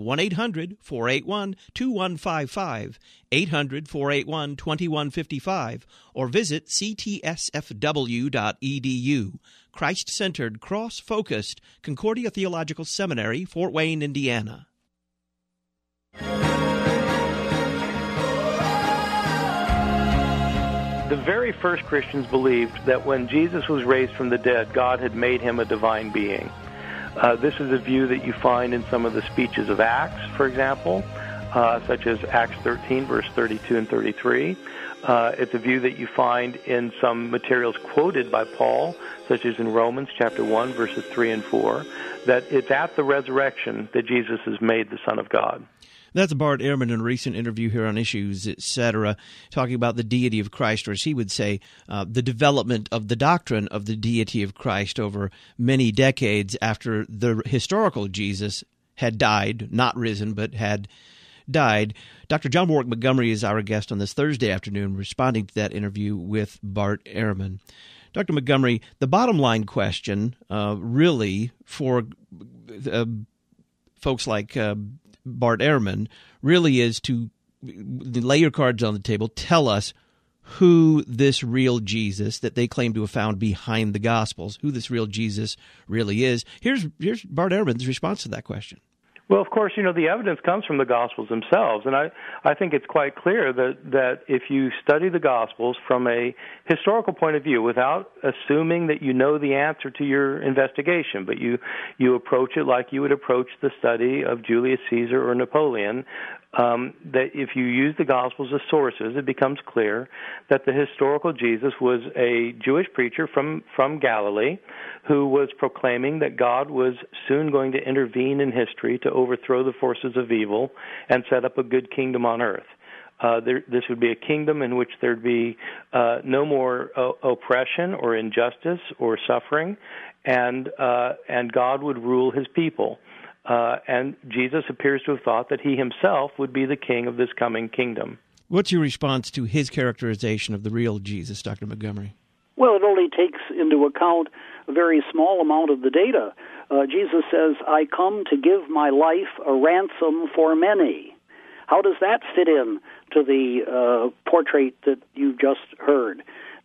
Speaker 3: 1-800-481-2155, 800-481-2155, or visit ctsfw.edu. Christ-centered, cross-focused Concordia Theological Seminary, Fort Wayne, Indiana.
Speaker 2: The very first Christians believed that when Jesus was raised from the dead, God had made him a divine being. This is a view that you find in some of the speeches of Acts, for example, such as Acts 13, verse 32 and 33. It's a view that you find in some materials quoted by Paul, such as in Romans chapter 1, verses 3 and 4, that it's at the resurrection that Jesus is made the Son of God.
Speaker 3: That's Bart Ehrman in a recent interview here on Issues, Etc., talking about the deity of Christ, or as he would say, the development of the doctrine of the deity of Christ over many decades after the historical Jesus had died, not risen, but had died. Dr. John Warwick Montgomery is our guest on this Thursday afternoon, responding to that interview with Bart Ehrman. Dr. Montgomery, the bottom line question really for folks like Bart Ehrman really is to lay your cards on the table, tell us who this real Jesus that they claim to have found behind the Gospels, who this real Jesus really is. Here's Bart Ehrman's response to that question.
Speaker 2: Well, of course, the evidence comes from the Gospels themselves, and I think it's quite clear that if you study the Gospels from a historical point of view, without assuming that you know the answer to your investigation, but you approach it like you would approach the study of Julius Caesar or Napoleon, that if you use the Gospels as sources, it becomes clear that the historical Jesus was a Jewish preacher from Galilee who was proclaiming that God was soon going to intervene in history to overthrow the forces of evil and set up a good kingdom on earth. This would be a kingdom in which there'd be no more oppression or injustice or suffering, and God would rule his people. And Jesus appears to have thought that he himself would be the king of this coming kingdom.
Speaker 3: What's your response to his characterization of the real Jesus, Dr. Montgomery?
Speaker 4: Well, it only takes into account a very small amount of the data. Jesus says, I come to give my life a ransom for many. How does that fit in to the portrait that you just heard?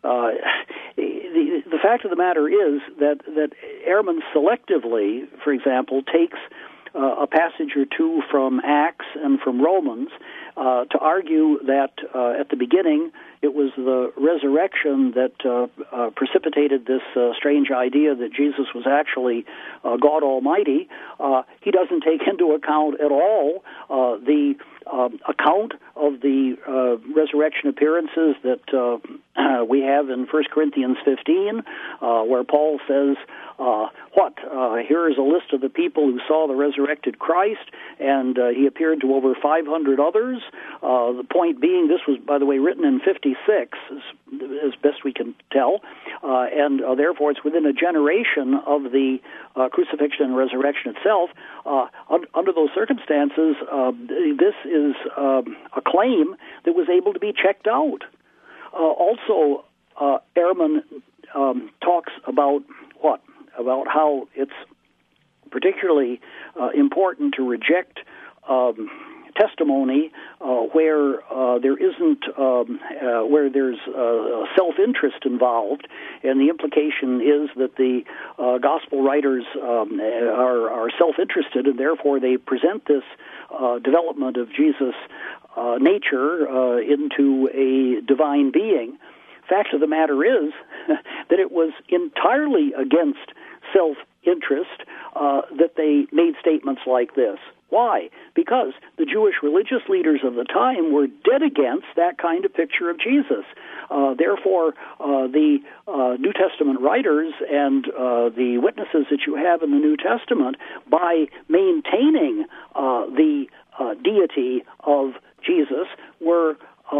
Speaker 4: The fact of the matter is that Ehrman selectively, for example, takes a passage or two from Acts and from Romans to argue that at the beginning it was the resurrection that precipitated this strange idea that Jesus was actually God Almighty. He doesn't take into account at all the account of the resurrection appearances that we have in 1 Corinthians 15, where Paul says, here is a list of the people who saw the resurrected Christ, and he appeared to over 500 others. The point being, this was, by the way, written in 56, as best we can tell, and therefore it's within a generation of the crucifixion and resurrection itself. Under those circumstances, this is a claim that was able to be checked out. Also, Ehrman talks about what? About how it's particularly important to reject testimony where there isn't, where there's self-interest involved, and the implication is that the gospel writers are self-interested, and therefore they present this development of Jesus' nature into a divine being. Fact of the matter is that it was entirely against self-interest that they made statements like this. Why? Because the Jewish religious leaders of the time were dead against that kind of picture of Jesus. Therefore, the New Testament writers and the witnesses that you have in the New Testament, by maintaining the deity of Jesus, were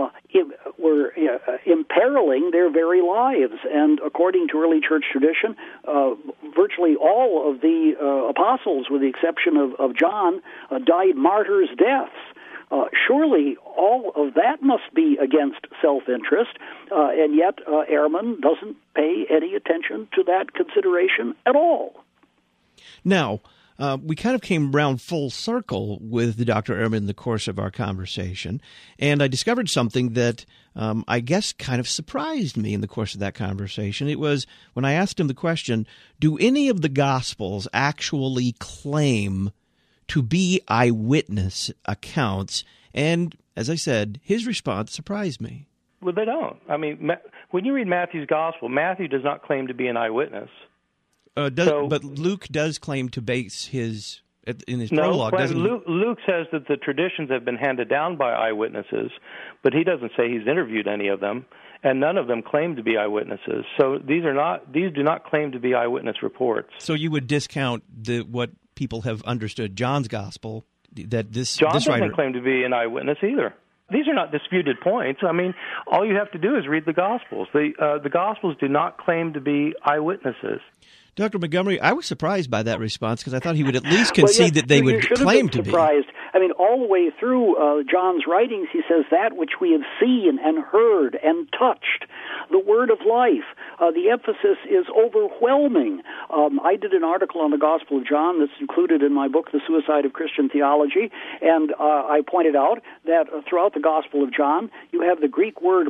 Speaker 4: imperiling their very lives. And according to early church tradition, virtually all of the apostles, with the exception of John, died martyrs' deaths. Surely all of that must be against self-interest, and yet Ehrman doesn't pay any attention to that consideration at all.
Speaker 3: Now, we kind of came around full circle with Dr. Ehrman in the course of our conversation, and I discovered something that I guess kind of surprised me in the course of that conversation. It was when I asked him the question, do any of the Gospels actually claim to be eyewitness accounts? And as I said, his response surprised me.
Speaker 2: Well, they don't. I mean, when you read Matthew's Gospel, Matthew does not claim to be an eyewitness.
Speaker 3: But Luke does claim to base his prologue, doesn't he?
Speaker 2: Luke says that the traditions have been handed down by eyewitnesses, but he doesn't say he's interviewed any of them, and none of them claim to be eyewitnesses. So these do not claim to be eyewitness reports.
Speaker 3: So you would discount what people have understood John's Gospel, that
Speaker 2: John doesn't claim to be an eyewitness either. These are not disputed points. I mean, all you have to do is read the Gospels. The Gospels do not claim to be eyewitnesses.
Speaker 3: Dr. Montgomery, I was surprised by that response because I thought he would at least concede that they would claim to be.
Speaker 4: I mean, all the way through John's writings, he says that which we have seen and heard and touched, the word of life. The emphasis is overwhelming. I did an article on the Gospel of John that's included in my book, The Suicide of Christian Theology, and I pointed out that throughout the Gospel of John, you have the Greek word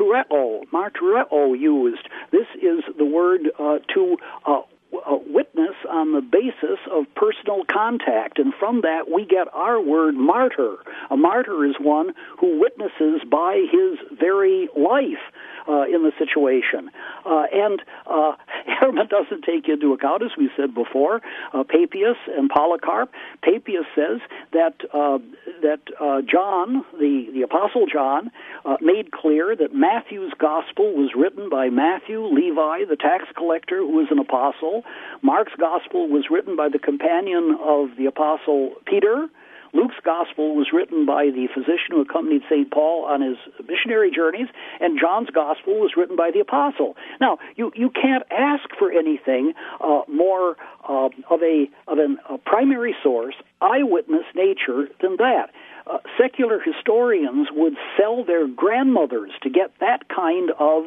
Speaker 4: martureo used. This is the word to witness on the basis of personal contact, and from that we get our word martyr. A martyr is one who witnesses by his very life in the situation. And Ehrman doesn't take into account, as we said before, Papias and Polycarp. Papias says that John, the Apostle John, made clear that Matthew's Gospel was written by Matthew, Levi, the tax collector, who was an apostle. Mark's Gospel was written by the companion of the Apostle Peter. Luke's Gospel was written by the physician who accompanied St. Paul on his missionary journeys, and John's Gospel was written by the apostle. Now, you can't ask for anything more of a primary source, eyewitness nature than that. Secular historians would sell their grandmothers to get that kind of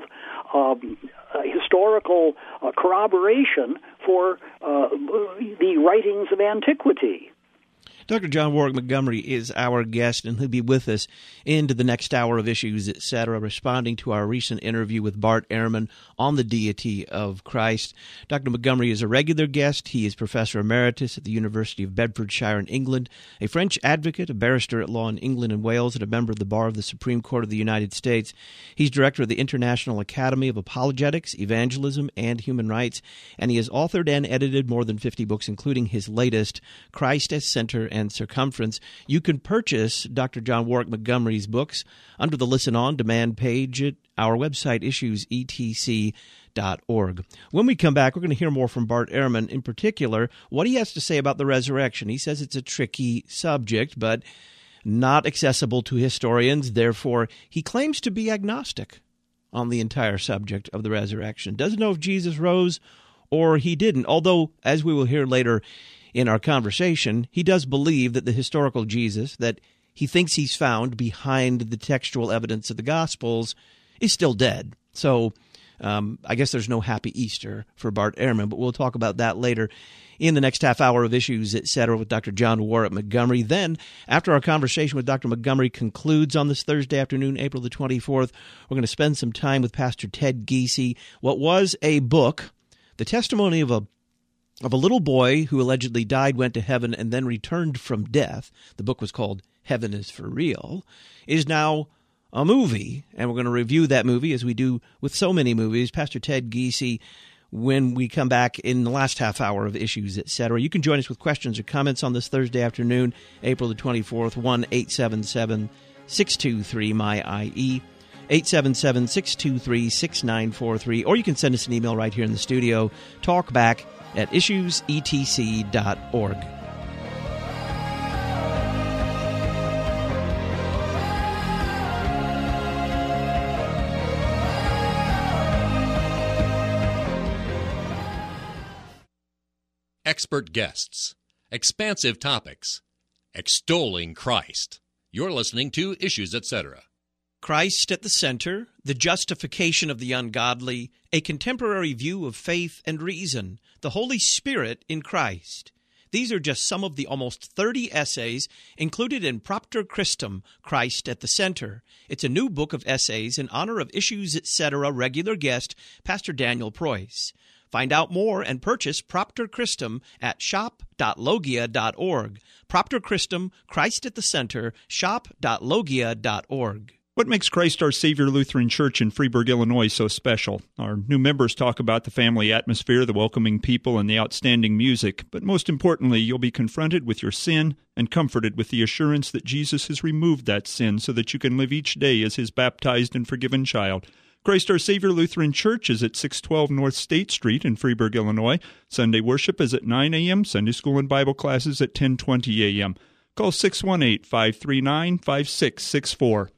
Speaker 4: historical corroboration for the writings of antiquity.
Speaker 3: Dr. John Warwick Montgomery is our guest, and he'll be with us into the next hour of Issues, etc., responding to our recent interview with Bart Ehrman on the deity of Christ. Dr. Montgomery is a regular guest. He is Professor Emeritus at the University of Bedfordshire in England, a French advocate, a barrister at law in England and Wales, and a member of the Bar of the Supreme Court of the United States. He's director of the International Academy of Apologetics, Evangelism, and Human Rights, and he has authored and edited more than 50 books, including his latest, Christ as Center and Circumference. You can purchase Dr. John Warwick Montgomery's books under the Listen On Demand page at our website, issuesetc.org. When we come back, we're going to hear more from Bart Ehrman, in particular, what he has to say about the resurrection. He says it's a tricky subject, but not accessible to historians. Therefore, he claims to be agnostic on the entire subject of the resurrection. Doesn't know if Jesus rose or he didn't, although, as we will hear later in our conversation, he does believe that the historical Jesus that he thinks he's found behind the textual evidence of the Gospels is still dead. So I guess there's no happy Easter for Bart Ehrman, but we'll talk about that later in the next half hour of Issues, etc., with Dr. John Warwick Montgomery. Then, after our conversation with Dr. Montgomery concludes on this Thursday afternoon, April the 24th, we're going to spend some time with Pastor Ted Giese. What was a book, the testimony of a little boy who allegedly died, went to heaven, and then returned from death. The book was called Heaven is for Real, is now a movie, and we're going to review that movie as we do with so many movies. Pastor Ted Giese, when we come back in the last half hour of Issues, etc. You can join us with questions or comments on this Thursday afternoon, April the 24th, 1-877-623-MY-IE, 877-623-6943, or you can send us an email right here in the studio, talkback@issuesetc.org.
Speaker 6: Expert guests, expansive topics, extolling Christ. You're listening to Issues, etc.
Speaker 3: Christ at the center, the justification of the ungodly, a contemporary view of faith and reason, the Holy Spirit in Christ. These are just some of the almost 30 essays included in Propter Christum, Christ at the Center. It's a new book of essays in honor of Issues, etc. regular guest, Pastor Daniel Preuss. Find out more and purchase Propter Christum at shop.logia.org. Propter Christum, Christ at the Center, shop.logia.org.
Speaker 13: What makes Christ Our Savior Lutheran Church in Freeburg, Illinois so special? Our new members talk about the family atmosphere, the welcoming people, and the outstanding music. But most importantly, you'll be confronted with your sin and comforted with the assurance that Jesus has removed that sin so that you can live each day as His baptized and forgiven child. Christ Our Savior Lutheran Church is at 612 North State Street in Freeburg, Illinois. Sunday worship is at 9 a.m., Sunday school and Bible classes at 10:20 a.m. Call 618-539-5664.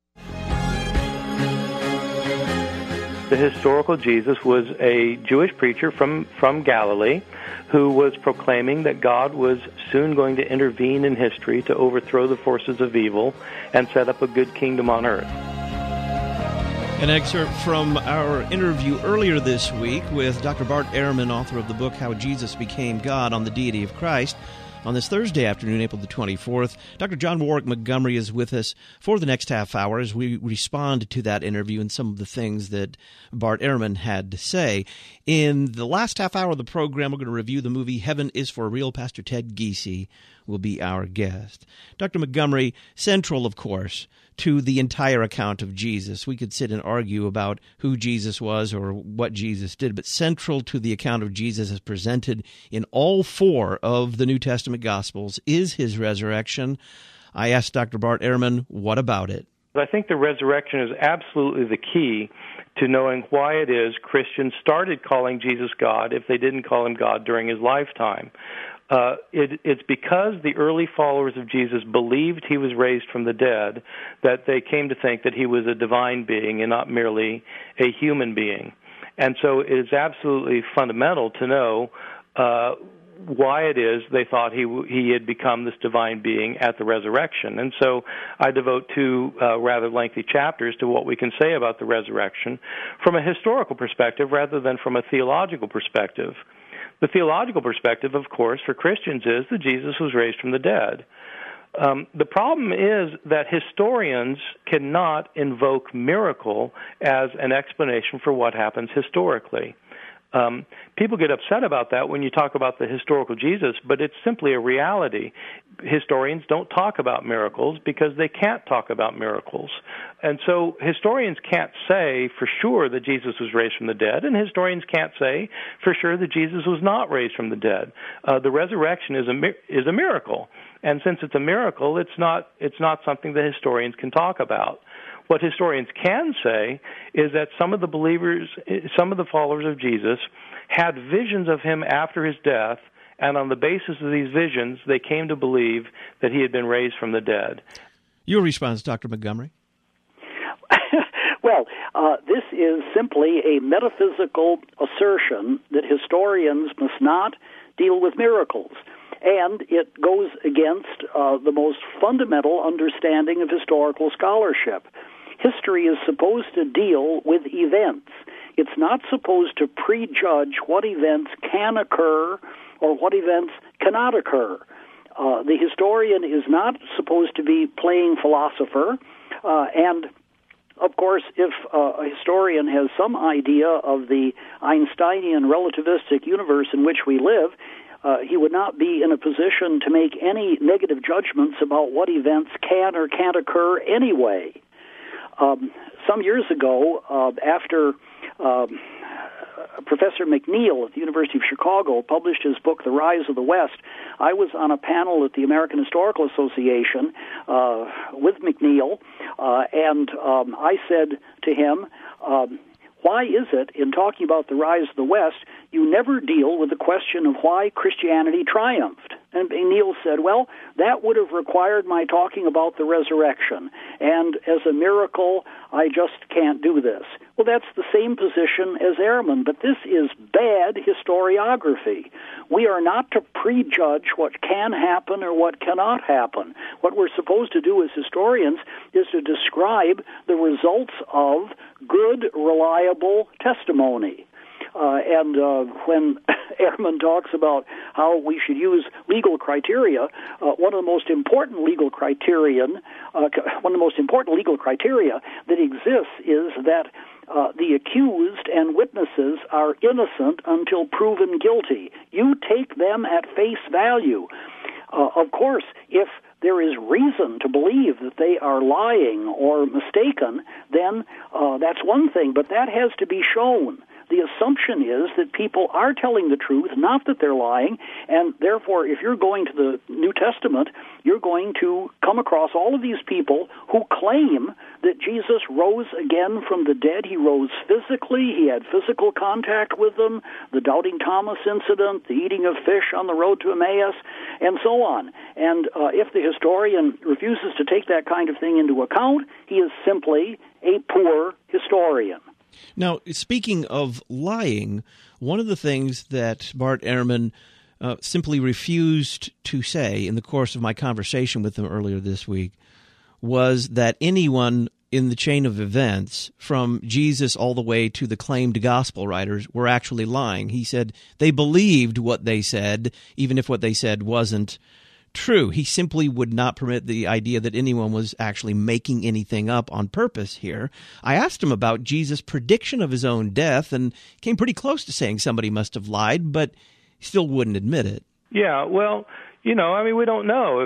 Speaker 2: The historical Jesus was a Jewish preacher from Galilee who was proclaiming that God was soon going to intervene in history to overthrow the forces of evil and set up a good kingdom on earth.
Speaker 3: An excerpt from our interview earlier this week with Dr. Bart Ehrman, author of the book How Jesus Became God on the Deity of Christ. On this Thursday afternoon, April the 24th, Dr. John Warwick Montgomery is with us for the next half hour as we respond to that interview and some of the things that Bart Ehrman had to say. In the last half hour of the program, we're going to review the movie Heaven is for Real. Pastor Ted Giese will be our guest. Dr. Montgomery, central, of course, to the entire account of Jesus. We could sit and argue about who Jesus was or what Jesus did, but central to the account of Jesus as presented in all four of the New Testament Gospels is His resurrection. I asked Dr. Bart Ehrman, what about it?
Speaker 2: I think the resurrection is absolutely the key to knowing why it is Christians started calling Jesus God if they didn't call Him God during His lifetime. It's because the early followers of Jesus believed He was raised from the dead that they came to think that He was a divine being and not merely a human being. And so it is absolutely fundamental to know why it is they thought he had become this divine being at the resurrection. And so I devote two rather lengthy chapters to what we can say about the resurrection from a historical perspective rather than from a theological perspective. The theological perspective, of course, for Christians is that Jesus was raised from the dead. The problem is that historians cannot invoke miracle as an explanation for what happens historically. People get upset about that when you talk about the historical Jesus, but it's simply a reality. Historians don't talk about miracles because they can't talk about miracles. And so historians can't say for sure that Jesus was raised from the dead, and historians can't say for sure that Jesus was not raised from the dead. The resurrection is a miracle, and since it's a miracle, it's not something that historians can talk about. What historians can say is that some of the believers, some of the followers of Jesus, had visions of him after his death, and on the basis of these visions, they came to believe that he had been raised from the dead.
Speaker 3: Your response, Dr. Montgomery?
Speaker 4: Well, this is simply a metaphysical assertion that historians must not deal with miracles. And it goes against the most fundamental understanding of historical scholarship. History is supposed to deal with events. It's not supposed to prejudge what events can occur or what events cannot occur. The historian is not supposed to be playing philosopher, and of course, if a historian has some idea of the Einsteinian relativistic universe in which we live, he would not be in a position to make any negative judgments about what events can or can't occur anyway. Some years ago, after Professor McNeil at the University of Chicago published his book, The Rise of the West, I was on a panel at the American Historical Association with McNeil, and I said to him, why is it, in talking about the rise of the West, you never deal with the question of why Christianity triumphed? And McNeil said, well, that would have required my talking about the resurrection, and as a miracle, I just can't do this. Well, that's the same position as Ehrman, but this is bad historiography. We are not to prejudge what can happen or what cannot happen. What we're supposed to do as historians is to describe the results of good, reliable testimony. And when Ehrman talks about how we should use legal criteria, one of the most important legal criteria that exists is that the accused and witnesses are innocent until proven guilty. You take them at face value. Of course, if there is reason to believe that they are lying or mistaken, then that's one thing, but that has to be shown. The assumption is that people are telling the truth, not that they're lying, and therefore, if you're going to the New Testament, you're going to come across all of these people who claim that Jesus rose again from the dead. He rose physically. He had physical contact with them, the Doubting Thomas incident, the eating of fish on the road to Emmaus, and so on. And if the historian refuses to take that kind of thing into account, he is simply a poor historian.
Speaker 3: Now, speaking of lying, one of the things that Bart Ehrman simply refused to say in the course of my conversation with him earlier this week was that anyone in the chain of events, from Jesus all the way to the claimed gospel writers, were actually lying. He said they believed what they said, even if what they said wasn't true. He simply would not permit the idea that anyone was actually making anything up on purpose here. I asked him about Jesus' prediction of his own death and came pretty close to saying somebody must have lied, but he still wouldn't admit it.
Speaker 2: Yeah, well, we don't know.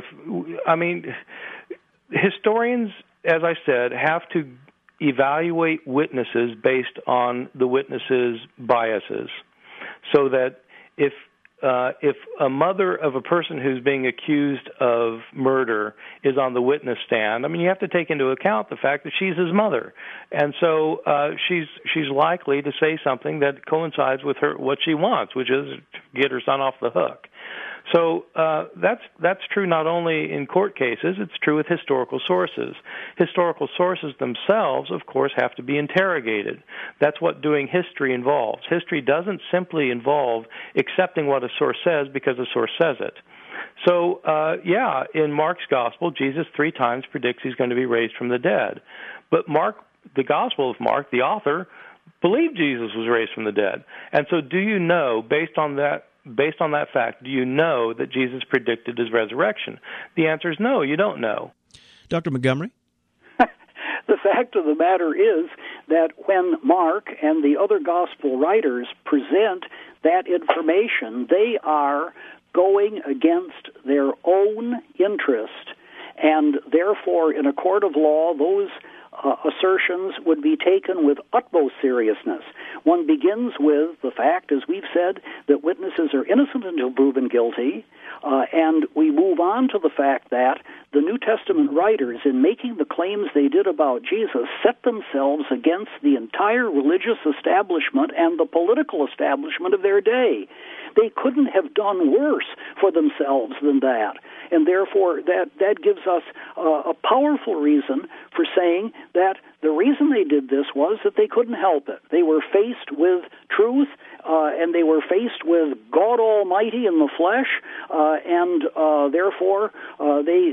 Speaker 2: Historians, as I said, have to evaluate witnesses based on the witnesses' biases, so that if a mother of a person who's being accused of murder is on the witness stand, you have to take into account the fact that she's his mother, and so she's likely to say something that coincides with what she wants, which is to get her son off the hook. So that's true not only in court cases, it's true with historical sources. Historical sources themselves, of course, have to be interrogated. That's what doing history involves. History doesn't simply involve accepting what a source says because a source says it. So, in Mark's gospel, Jesus 3 times predicts he's going to be raised from the dead. But Mark, the Gospel of Mark, the author, believed Jesus was raised from the dead. And so do you know, based on that based on that fact, do you know that Jesus predicted his resurrection? The answer is no, you don't know.
Speaker 3: Dr. Montgomery?
Speaker 4: The fact of the matter is that when Mark and the other gospel writers present that information, they are going against their own interest, and therefore, in a court of law, those assertions would be taken with utmost seriousness. One begins with the fact, as we've said, that witnesses are innocent until proven guilty, and we move on to the fact that the New Testament writers, in making the claims they did about Jesus, set themselves against the entire religious establishment and the political establishment of their day. They couldn't have done worse for themselves than that. And therefore, that gives us a powerful reason for saying that the reason they did this was that they couldn't help it. They were faced with truth, and they were faced with God Almighty in the flesh, and therefore they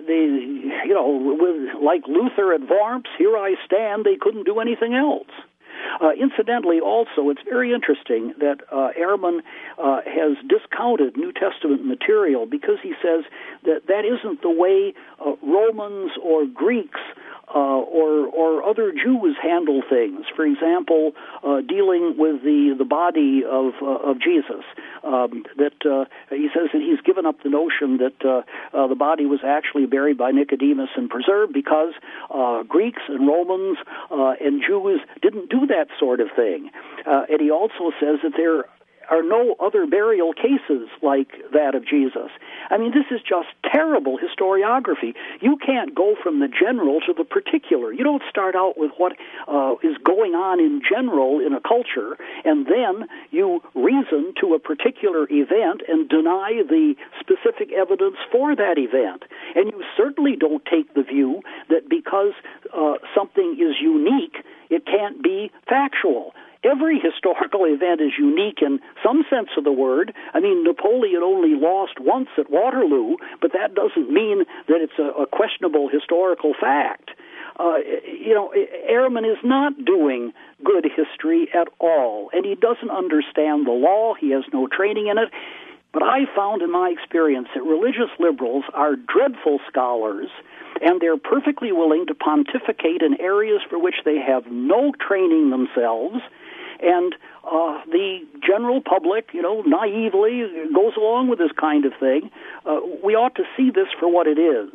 Speaker 4: with, like Luther at Worms, here I stand, they couldn't do anything else. Incidentally, also, it's very interesting that Ehrman has discounted New Testament material because he says that isn't the way Romans or Greeks or other Jews handle things. For example, dealing with the body of Jesus. That he says that he's given up the notion that the body was actually buried by Nicodemus and preserved because Greeks and Romans and Jews didn't do that sort of thing. And he also says that there are no other burial cases like that of Jesus. I mean, this is just terrible historiography. You can't go from the general to the particular. You don't start out with what is going on in general in a culture, and then you reason to a particular event and deny the specific evidence for that event. And you certainly don't take the view that because something is unique, it can't be factual. Every historical event is unique in some sense of the word. I mean, Napoleon only lost once at Waterloo, but that doesn't mean that it's a questionable historical fact. Ehrman is not doing good history at all, and he doesn't understand the law. He has no training in it. But I found in my experience that religious liberals are dreadful scholars, and they're perfectly willing to pontificate in areas for which they have no training themselves. And the general public, naively goes along with this kind of thing. We ought to see this for what it is.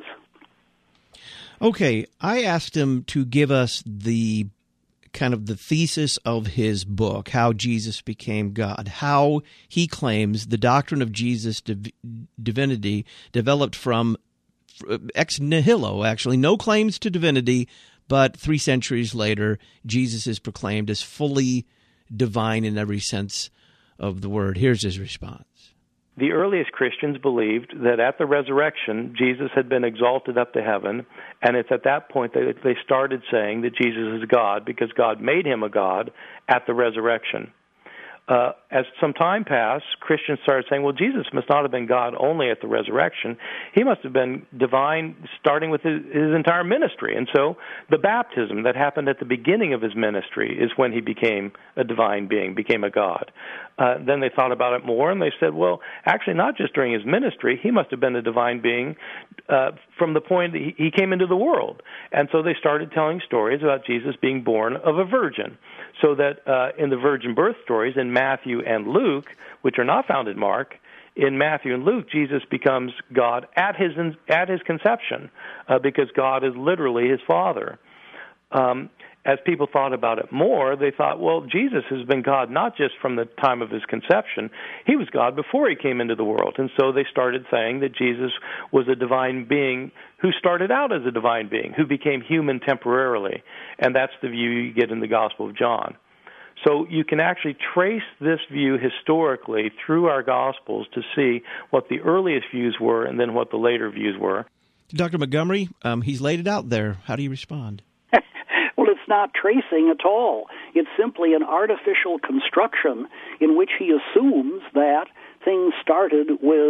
Speaker 3: Okay, I asked him to give us the kind of the thesis of his book, How Jesus Became God, how he claims the doctrine of Jesus' divinity developed from ex nihilo, actually, no claims to divinity, but 3 centuries later, Jesus is proclaimed as fully divine in every sense of the word. Here's his response.
Speaker 2: The earliest Christians believed that at the resurrection, Jesus had been exalted up to heaven, and it's at that point that they started saying that Jesus is God because God made him a God at the resurrection. As some time passed, Christians started saying, well, Jesus must not have been God only at the resurrection. He must have been divine starting with his entire ministry. And so the baptism that happened at the beginning of his ministry is when he became a divine being, became a God. Then they thought about it more, and they said, well, actually not just during his ministry, he must have been a divine being from the point that he came into the world. And so they started telling stories about Jesus being born of a virgin, so that in the virgin birth stories in Matthew and Luke, which are not found in Mark, in Matthew and Luke, Jesus becomes God at his conception, because God is literally his Father. As people thought about it more, they thought, well, Jesus has been God not just from the time of his conception. He was God before he came into the world. And so they started saying that Jesus was a divine being who started out as a divine being, who became human temporarily. And that's the view you get in the Gospel of John. So you can actually trace this view historically through our Gospels to see what the earliest views were and then what the later views were.
Speaker 3: Dr. Montgomery, he's laid it out there. How do you respond?
Speaker 4: Well, it's not tracing at all. It's simply an artificial construction in which he assumes that things started with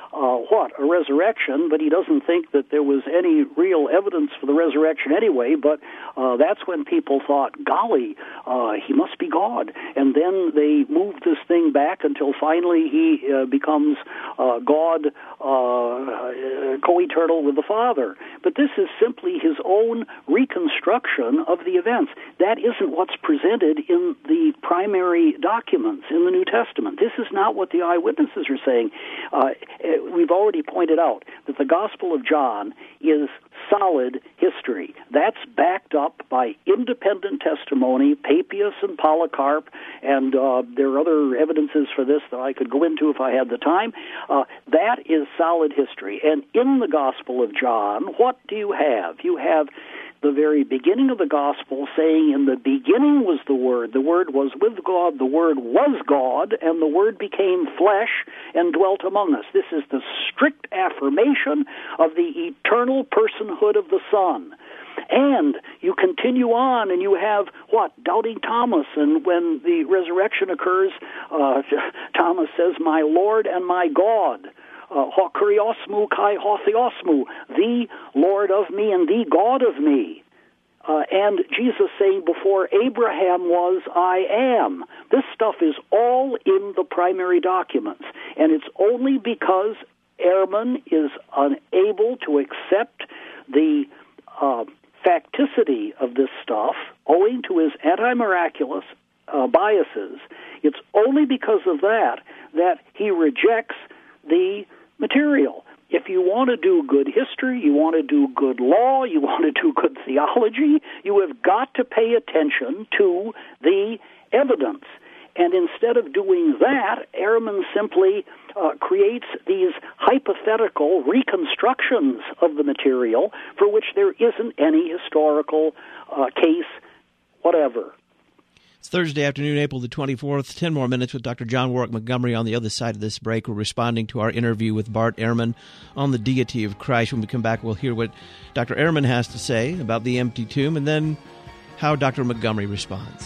Speaker 4: a resurrection, but he doesn't think that there was any real evidence for the resurrection anyway, but that's when people thought, golly, he must be God. And then they moved this thing back until finally he becomes God, co-eternal with the Father. But this is simply his own reconstruction of the events. That isn't what's presented in the primary documents in the New Testament. This is not what the eyewitnesses are saying. We've already pointed out that the Gospel of John is solid history. That's backed up by independent testimony, Papias and Polycarp, and there are other evidences for this that I could go into if I had the time. That is solid history. And in the Gospel of John, what do you have? You have the very beginning of the Gospel saying, in the beginning was the Word was with God, the Word was God, and the Word became flesh and dwelt among us. This is the strict affirmation of the eternal personhood of the Son. And you continue on, and you have, Doubting Thomas, and when the resurrection occurs, Thomas says, my Lord and my God. Ho kuriosmu kai ho theosmu, the Lord of me and the God of me. And Jesus saying, before Abraham was, I am. This stuff is all in the primary documents, and it's only because Ehrman is unable to accept the facticity of this stuff, owing to his anti-miraculous biases. It's only because of that he rejects the material. If you want to do good history, you want to do good law, you want to do good theology, you have got to pay attention to the evidence. And instead of doing that, Ehrman simply creates these hypothetical reconstructions of the material for which there isn't any historical case whatever.
Speaker 3: It's Thursday afternoon, April the 24th. 10 more minutes with Dr. John Warwick Montgomery. On the other side of this break, we're responding to our interview with Bart Ehrman on the deity of Christ. When we come back, we'll hear what Dr. Ehrman has to say about the empty tomb and then how Dr. Montgomery responds.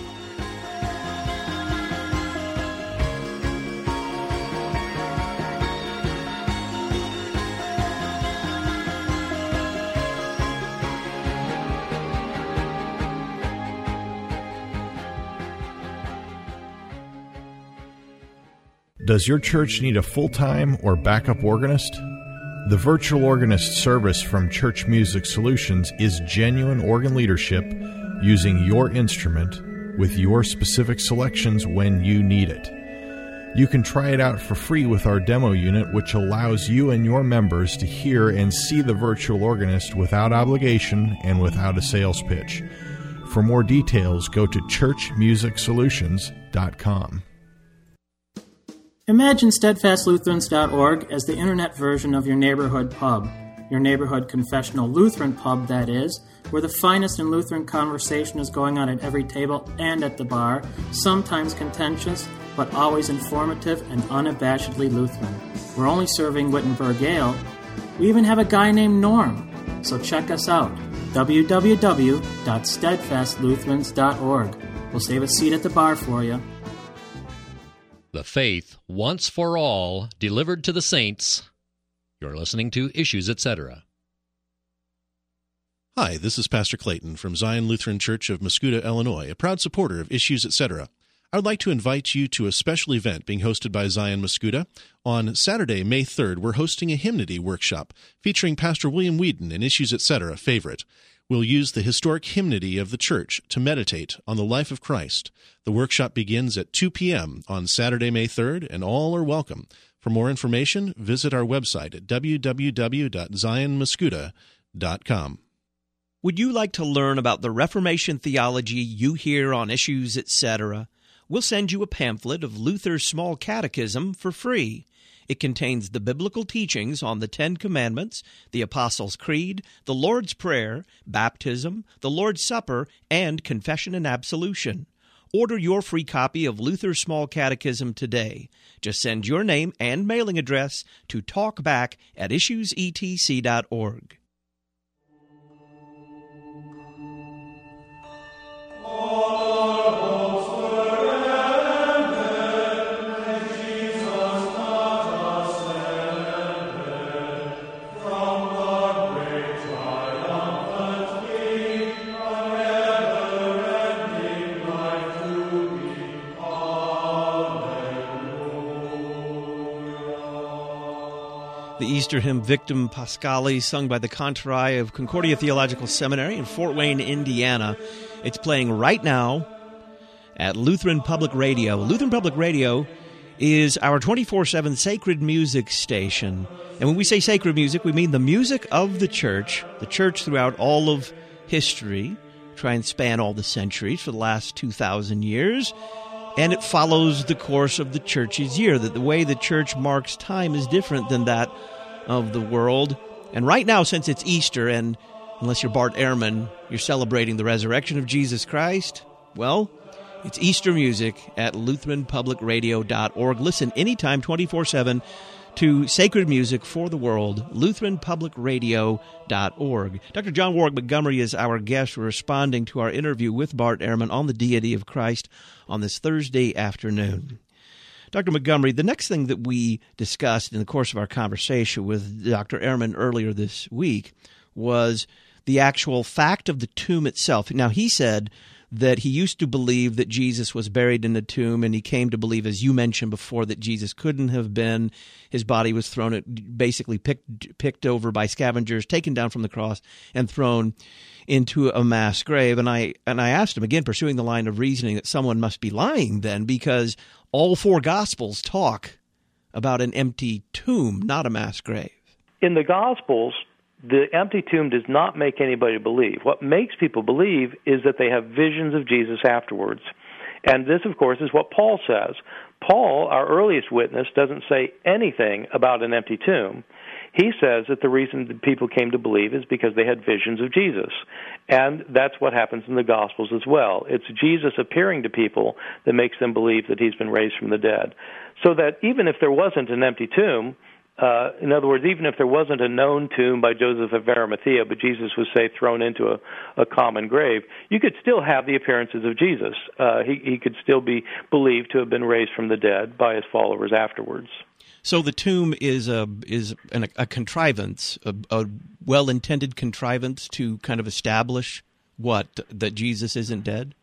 Speaker 14: Does your church need a full-time or backup organist? The Virtual Organist service from Church Music Solutions is genuine organ leadership using your instrument with your specific selections when you need it. You can try it out for free with our demo unit, which allows you and your members to hear and see the virtual organist without obligation and without a sales pitch. For more details, go to churchmusicsolutions.com.
Speaker 15: Imagine SteadfastLutherans.org as the internet version of your neighborhood pub. Your neighborhood confessional Lutheran pub, that is, where the finest in Lutheran conversation is going on at every table and at the bar, sometimes contentious, but always informative and unabashedly Lutheran. We're only serving Wittenberg Ale. We even have a guy named Norm. So check us out, www.steadfastlutherans.org. We'll save a seat at the bar for you.
Speaker 6: The faith, once for all, delivered to the saints. You're listening to Issues, Etc.
Speaker 16: Hi, this is Pastor Clayton from Zion Lutheran Church of Mascoutah, Illinois, a proud supporter of Issues, Etc. I would like to invite you to a special event being hosted by Zion Mascoutah. On Saturday, May 3rd, we're hosting a hymnody workshop featuring Pastor William Whedon, an Issues, Etc. favorite. We'll use the historic hymnody of the church to meditate on the life of Christ. The workshop begins at 2 p.m. on Saturday, May 3rd, and all are welcome. For more information, visit our website at www.zionmascoutah.com.
Speaker 3: Would you like to learn about the Reformation theology you hear on Issues, Etc.? We'll send you a pamphlet of Luther's Small Catechism for free. It contains the biblical teachings on the Ten Commandments, the Apostles' Creed, the Lord's Prayer, baptism, the Lord's Supper, and confession and absolution. Order your free copy of Luther's Small Catechism today. Just send your name and mailing address to talkback@issuesetc.org. Easter hymn Victim Pascali, sung by the Cantorai of Concordia Theological Seminary in Fort Wayne, Indiana. It's playing right now at Lutheran Public Radio. Lutheran Public Radio is our 24/7 sacred music station. And when we say sacred music, we mean the music of the church throughout all of history, try and span all the centuries for the last 2,000 years. And it follows the course of the church's year, that the way the church marks time is different than that of the world. And right now, since it's Easter, and unless you're Bart Ehrman, you're celebrating the resurrection of Jesus Christ, well, it's Easter music at LutheranPublicRadio.org. Listen anytime, 24/7, to sacred music for the world, LutheranPublicRadio.org. Dr. John Warwick Montgomery is our guest. We're responding to our interview with Bart Ehrman on the deity of Christ on this Thursday afternoon. Dr. Montgomery, the next thing that we discussed in the course of our conversation with Dr. Ehrman earlier this week was the actual fact of the tomb itself. Now, he said that he used to believe that Jesus was buried in a tomb, and he came to believe, as you mentioned before, that Jesus couldn't have been. His body was thrown, basically picked over by scavengers, taken down from the cross, and thrown into a mass grave. And I asked him, again, pursuing the line of reasoning, that someone must be lying then, because all four Gospels talk about an empty tomb, not a mass grave.
Speaker 2: In the Gospels, the empty tomb does not make anybody believe. What makes people believe is that they have visions of Jesus afterwards. And this, of course, is what Paul says. Paul, our earliest witness, doesn't say anything about an empty tomb. He says that the reason that people came to believe is because they had visions of Jesus. And that's what happens in the Gospels as well. It's Jesus appearing to people that makes them believe that he's been raised from the dead. So that even if there wasn't an empty tomb, in other words, even if there wasn't a known tomb by Joseph of Arimathea, but Jesus was, say, thrown into a common grave, you could still have the appearances of Jesus. He could still be believed to have been raised from the dead by his followers afterwards.
Speaker 3: So the tomb is a contrivance, a well-intended contrivance to kind of establish what, that Jesus isn't dead?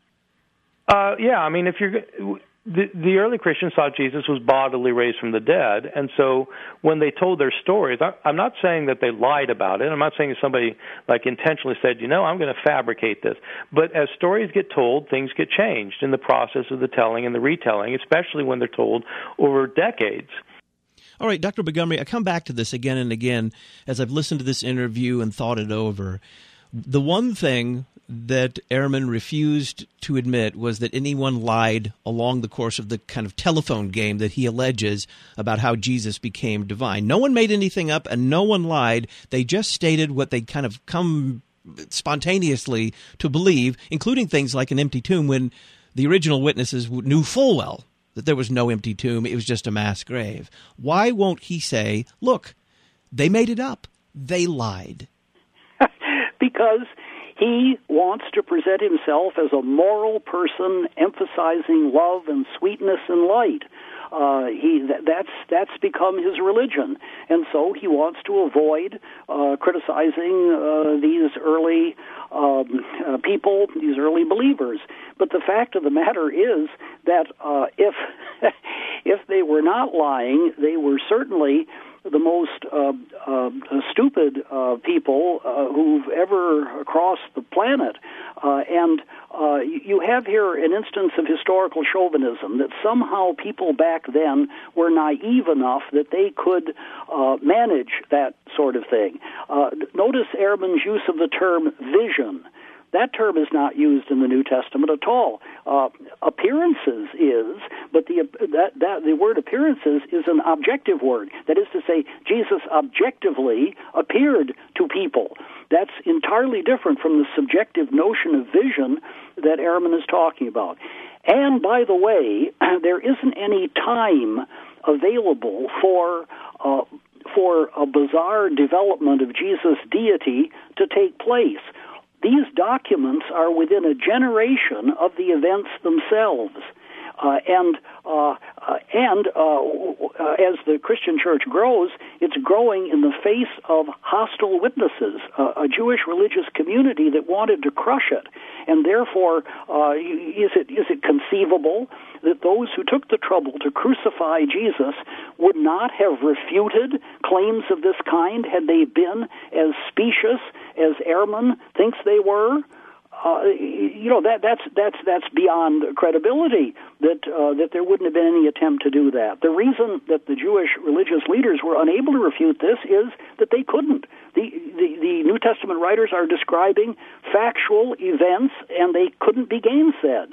Speaker 2: Yeah, I mean, if you're... The early Christians thought Jesus was bodily raised from the dead, and so when they told their stories, I'm not saying that they lied about it. I'm not saying that somebody intentionally said, I'm going to fabricate this. But as stories get told, things get changed in the process of the telling and the retelling, especially when they're told over decades.
Speaker 3: All right, Dr. Montgomery, I come back to this again and again as I've listened to this interview and thought it over. The one thing that Ehrman refused to admit was that anyone lied along the course of the kind of telephone game that he alleges about how Jesus became divine. No one made anything up and no one lied. They just stated what they'd kind of come spontaneously to believe, including things like an empty tomb, when the original witnesses knew full well that there was no empty tomb. It was just a mass grave. Why won't he say, look, they made it up. They lied?
Speaker 4: Because he wants to present himself as a moral person, emphasizing love and sweetness and light. That's become his religion, and so he wants to avoid criticizing these early people, these early believers. But the fact of the matter is that if they were not lying, they were certainly the most stupid people who've ever crossed the planet. And you have here an instance of historical chauvinism, that somehow people back then were naive enough that they could manage that sort of thing. Notice Ehrman's use of the term vision. That term is not used in the New Testament at all. Appearances is, but the word appearances is an objective word. That is to say, Jesus objectively appeared to people. That's entirely different from the subjective notion of vision that Ehrman is talking about. And by the way, there isn't any time available for a bizarre development of Jesus' deity to take place. These documents are within a generation of the events themselves. And As the Christian church grows, it's growing in the face of hostile witnesses, a Jewish religious community that wanted to crush it. And therefore, is it conceivable that those who took the trouble to crucify Jesus would not have refuted claims of this kind had they been as specious as Ehrman thinks they were? That's beyond credibility that there wouldn't have been any attempt to do that. The reason that the Jewish religious leaders were unable to refute this is that they couldn't. The New Testament writers are describing factual events, and they couldn't be gainsaid.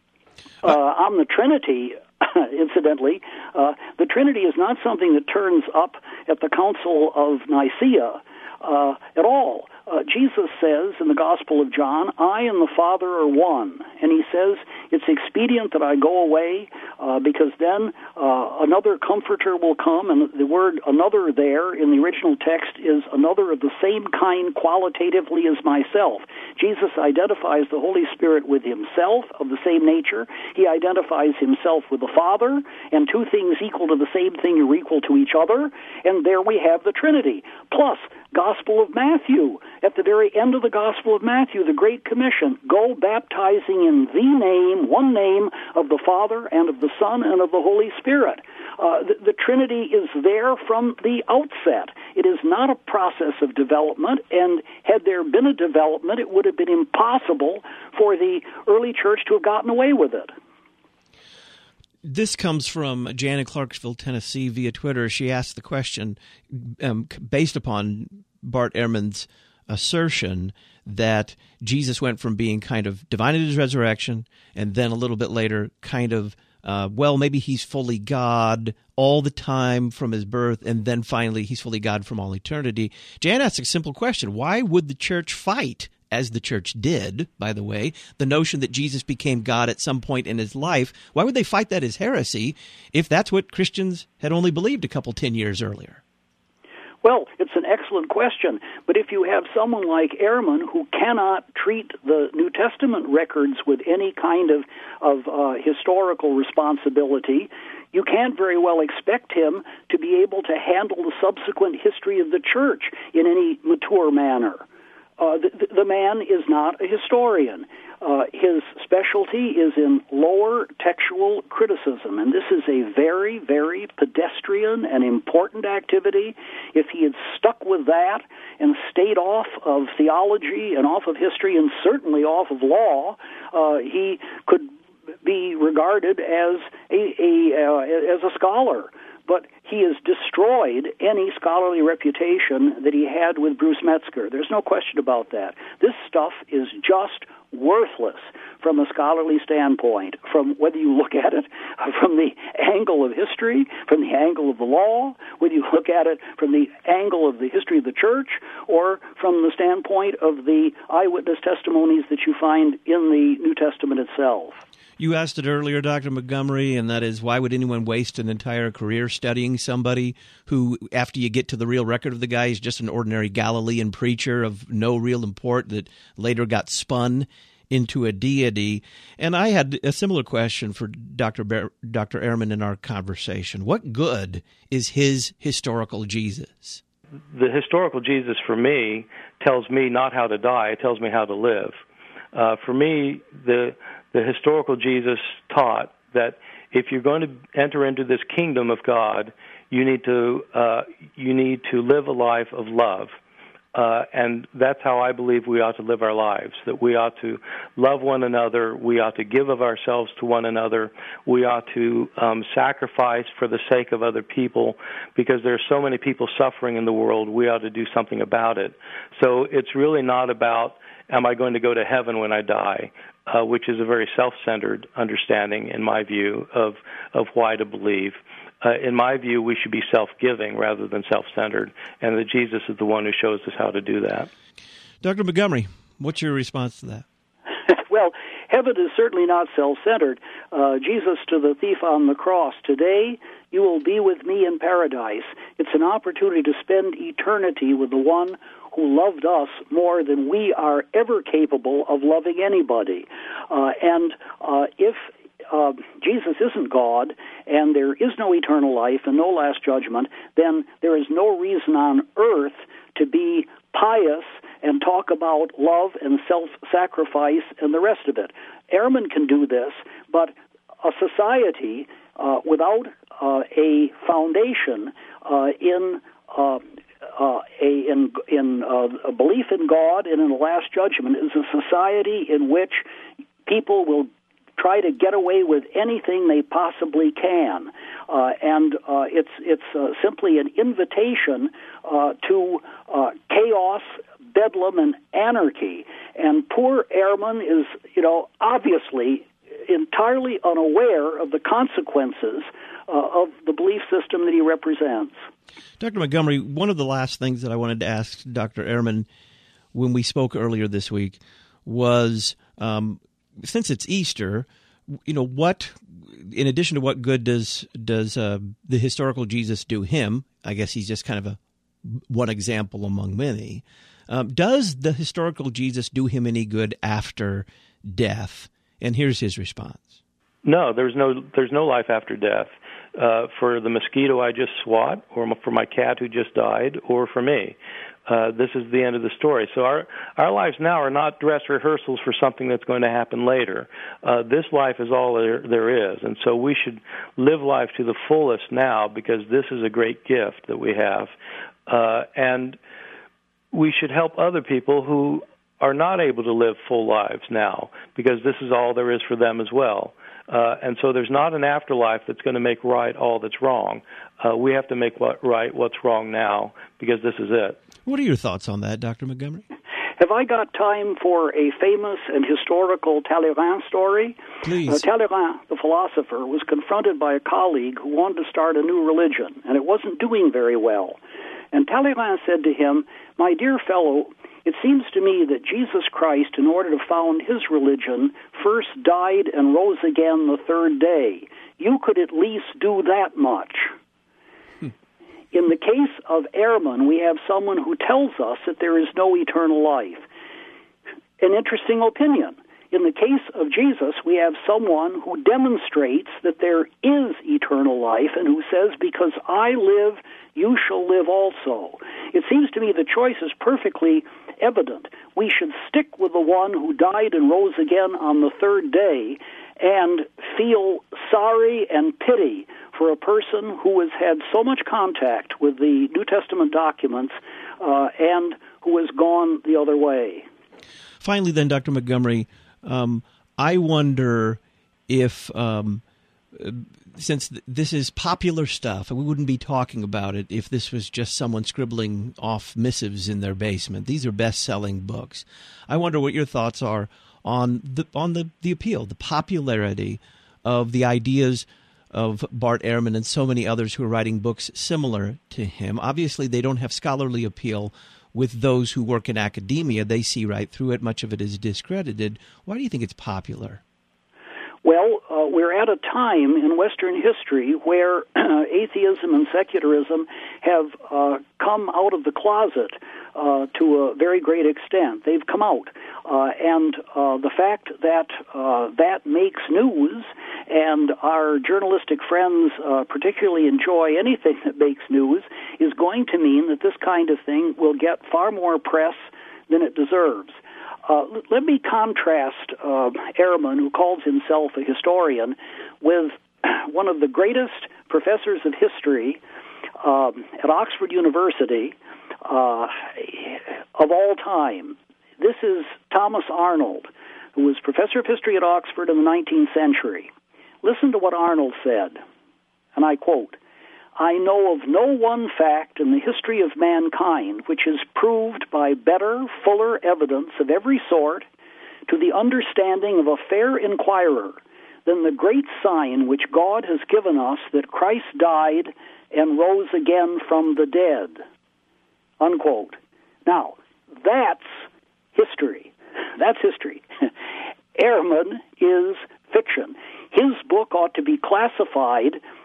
Speaker 4: On the Trinity, incidentally, the Trinity is not something that turns up at the Council of Nicaea at all. Jesus says in the Gospel of John, I and the Father are one. And he says, it's expedient that I go away because then another comforter will come. And the word another there in the original text is another of the same kind qualitatively as myself. Jesus identifies the Holy Spirit with himself of the same nature. He identifies himself with the Father, and two things equal to the same thing are equal to each other. And there we have the Trinity. Plus, Gospel of Matthew. At the very end of the Gospel of Matthew, the Great Commission, go baptizing in the name, one name, of the Father and of the Son and of the Holy Spirit. The Trinity is there from the outset. It is not a process of development, and had there been a development, it would have been impossible for the early church to have gotten away with it.
Speaker 3: This comes from Jan in Clarksville, Tennessee, via Twitter. She asked the question based upon Bart Ehrman's assertion that Jesus went from being kind of divine at his resurrection and then a little bit later kind of, maybe he's fully God all the time from his birth, and then finally he's fully God from all eternity. Jan asks a simple question. Why would the church fight, as the church did, by the way, the notion that Jesus became God at some point in his life? Why would they fight that as heresy if that's what Christians had only believed a couple 10 years earlier?
Speaker 4: Well, it's an excellent question, but if you have someone like Ehrman who cannot treat the New Testament records with any kind of historical responsibility, you can't very well expect him to be able to handle the subsequent history of the church in any mature manner. The man is not a historian. His specialty is in lower textual criticism, and this is a very, very pedestrian and important activity. If he had stuck with that and stayed off of theology and off of history and certainly off of law, he could be regarded as a scholar. But he has destroyed any scholarly reputation that he had with Bruce Metzger. There's no question about that. This stuff is just worthless from a scholarly standpoint, from whether you look at it from the angle of history, from the angle of the law, whether you look at it from the angle of the history of the church, or from the standpoint of the eyewitness testimonies that you find in the New Testament itself.
Speaker 3: You asked it earlier, Dr. Montgomery, and that is, why would anyone waste an entire career studying somebody who, after you get to the real record of the guy, is just an ordinary Galilean preacher of no real import that later got spun into a deity? And I had a similar question for Dr. Ehrman in our conversation. What good is his historical Jesus?
Speaker 2: The historical Jesus, for me, tells me not how to die. It tells me how to live. For me, the historical Jesus taught that if you're going to enter into this kingdom of God, you need to live a life of love, and that's how I believe we ought to live our lives. That we ought to love one another, we ought to give of ourselves to one another, we ought to sacrifice for the sake of other people, because there are so many people suffering in the world. We ought to do something about it. So it's really not about, am I going to go to heaven when I die? Which is a very self-centered understanding, in my view, of why to believe. In my view, we should be self-giving rather than self-centered, and that Jesus is the one who shows us how to do that.
Speaker 3: Dr. Montgomery, what's your response to that?
Speaker 4: Well, heaven is certainly not self-centered. Jesus to the thief on the cross, today you will be with me in paradise. It's an opportunity to spend eternity with the one who loved us more than we are ever capable of loving anybody. And if Jesus isn't God, and there is no eternal life and no last judgment, then there is no reason on earth to be pious and talk about love and self-sacrifice and the rest of it. Ehrman can do this, but a society without a foundation in a belief in God and in the last judgment is a society in which people will try to get away with anything they possibly can, and it's simply an invitation to chaos, bedlam, and anarchy. And poor Ehrman is, obviously entirely unaware of the consequences of the belief system that he represents.
Speaker 3: Dr. Montgomery, one of the last things that I wanted to ask Dr. Ehrman when we spoke earlier this week was, since it's Easter, what, in addition to what good does the historical Jesus do him? I guess he's just kind of one example among many. Does the historical Jesus do him any good after death? And here's his response.
Speaker 2: No, there's no life after death. For the mosquito I just swat, or for my cat who just died, or for me. This is the end of the story. So our lives now are not dress rehearsals for something that's going to happen later. This life is all there is. And so we should live life to the fullest now, because this is a great gift that we have. And we should help other people who are not able to live full lives now, because this is all there is for them as well. And so there's not an afterlife that's going to make right all that's wrong. We have to make right what's wrong now, because this is it.
Speaker 3: What are your thoughts on that, Dr. Montgomery?
Speaker 4: Have I got time for a famous and historical Talleyrand story?
Speaker 3: Please.
Speaker 4: Talleyrand, the philosopher, was confronted by a colleague who wanted to start a new religion, and it wasn't doing very well. And Talleyrand said to him, "My dear fellow, it seems to me that Jesus Christ, in order to found his religion, first died and rose again the third day. You could at least do that much." In the case of Ehrman, we have someone who tells us that there is no eternal life. An interesting opinion. In the case of Jesus, we have someone who demonstrates that there is eternal life and who says, "Because I live, you shall live also." It seems to me the choice is perfectly evident. We should stick with the one who died and rose again on the third day and feel sorry and pity for a person who has had so much contact with the New Testament documents and who has gone the other way.
Speaker 3: Finally, then, Dr. Montgomery, I wonder if, since this is popular stuff, and we wouldn't be talking about it if this was just someone scribbling off missives in their basement. These are best-selling books. I wonder what your thoughts are on the appeal, the popularity of the ideas of Bart Ehrman and so many others who are writing books similar to him. Obviously, they don't have scholarly appeal with those who work in academia. They see right through it. Much of it is discredited. Why do you think it's popular?
Speaker 4: Well, we're at a time in Western history where atheism and secularism have come out of the closet to a very great extent. They've come out. And the fact that that makes news, and our journalistic friends particularly enjoy anything that makes news, is going to mean that this kind of thing will get far more press than it deserves. Let me contrast Ehrman, who calls himself a historian, with one of the greatest professors of history at Oxford University of all time. This is Thomas Arnold, who was professor of history at Oxford in the 19th century. Listen to what Arnold said, and I quote, "I know of no one fact in the history of mankind which is proved by better, fuller evidence of every sort to the understanding of a fair inquirer than the great sign which God has given us that Christ died and rose again from the dead." Unquote. Now, that's history. That's history. Ehrman is fiction. His book ought to be classified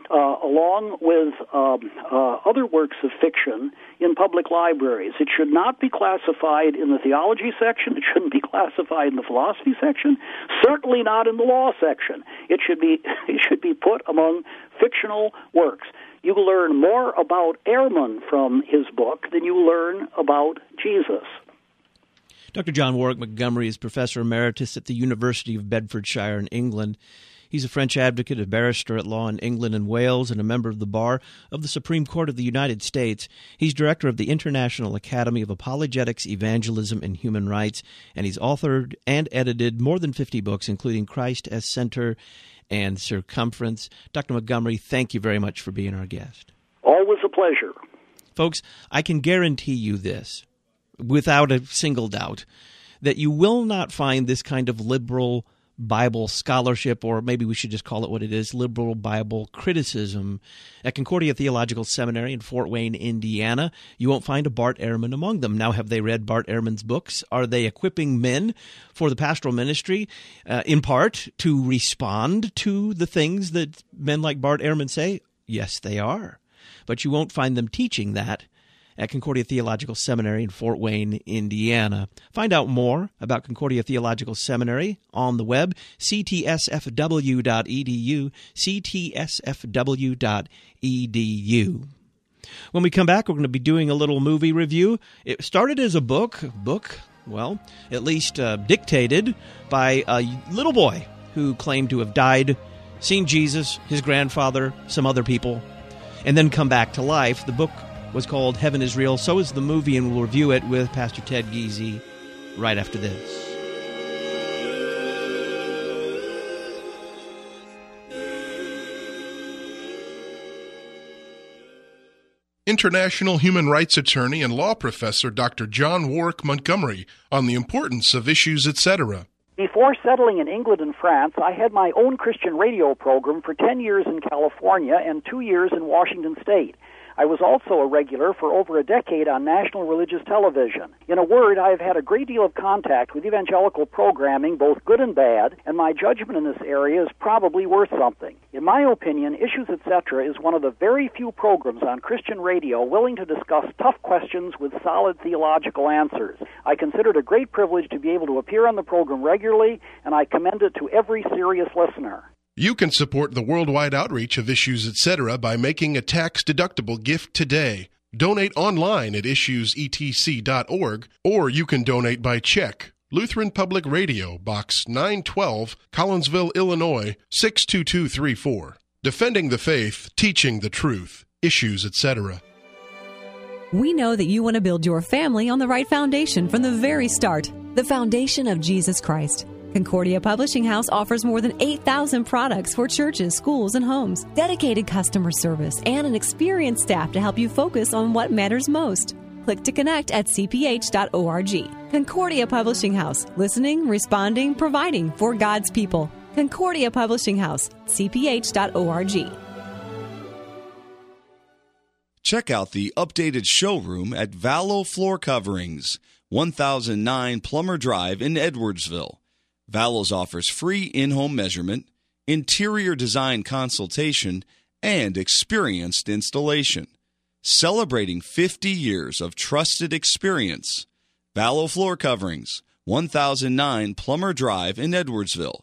Speaker 4: along with other works of fiction in public libraries. It should not be classified in the theology section. It shouldn't be classified in the philosophy section. Certainly not in the law section. It should be put among fictional works. You learn more about Ehrman from his book than you learn about Jesus.
Speaker 3: Dr. John Warwick Montgomery is Professor Emeritus at the University of Bedfordshire in England. He's a French advocate, a barrister at law in England and Wales, and a member of the Bar of the Supreme Court of the United States. He's director of the International Academy of Apologetics, Evangelism, and Human Rights, and he's authored and edited more than 50 books, including Christ as Center and Circumference. Dr. Montgomery, thank you very much for being our guest.
Speaker 4: Always a pleasure.
Speaker 3: Folks, I can guarantee you this, without a single doubt, that you will not find this kind of liberal Bible scholarship, or maybe we should just call it what it is, liberal Bible criticism, at Concordia Theological Seminary in Fort Wayne, Indiana. You won't find a Bart Ehrman among them. Now, have they read Bart Ehrman's books? Are they equipping men for the pastoral ministry, in part to respond to the things that men like Bart Ehrman say? Yes, they are. But you won't find them teaching that at Concordia Theological Seminary in Fort Wayne, Indiana. Find out more about Concordia Theological Seminary on the web, ctsfw.edu, ctsfw.edu. When we come back, we're going to be doing a little movie review. It started as a book, well, at least dictated by a little boy who claimed to have died, seen Jesus, his grandfather, some other people, and then come back to life. The book was called Heaven is Real. So is the movie, and we'll review it with Pastor Ted Giese right after this.
Speaker 1: International human rights attorney and law professor Dr. John Warwick Montgomery on the importance of issues, etc.
Speaker 4: Before settling in England and France, I had my own Christian radio program for 10 years in California and 2 years in Washington State. I was also a regular for over a decade on national religious television. In a word, I have had a great deal of contact with evangelical programming, both good and bad, and my judgment in this area is probably worth something. In my opinion, Issues Etc. is one of the very few programs on Christian radio willing to discuss tough questions with solid theological answers. I consider it a great privilege to be able to appear on the program regularly, and I commend it to every serious listener.
Speaker 1: You can support the worldwide outreach of Issues Etc. by making a tax-deductible gift today. Donate online at issuesetc.org, or you can donate by check. Lutheran Public Radio, Box 912, Collinsville, Illinois, 62234. Defending the faith, teaching the truth. Issues Etc.
Speaker 17: We know that you want to build your family on the right foundation from the very start, the foundation of Jesus Christ. Concordia Publishing House offers more than 8,000 products for churches, schools, and homes, dedicated customer service, and an experienced staff to help you focus on what matters most. Click to connect at cph.org. Concordia Publishing House, listening, responding, providing for God's people. Concordia Publishing House, cph.org.
Speaker 7: Check out the updated showroom at Vallow Floor Coverings, 1009 Plummer Drive in Edwardsville. Vallows offers free in-home measurement, interior design consultation, and experienced installation. Celebrating 50 years of trusted experience. Vallow Floor Coverings, 1009 Plummer Drive in Edwardsville,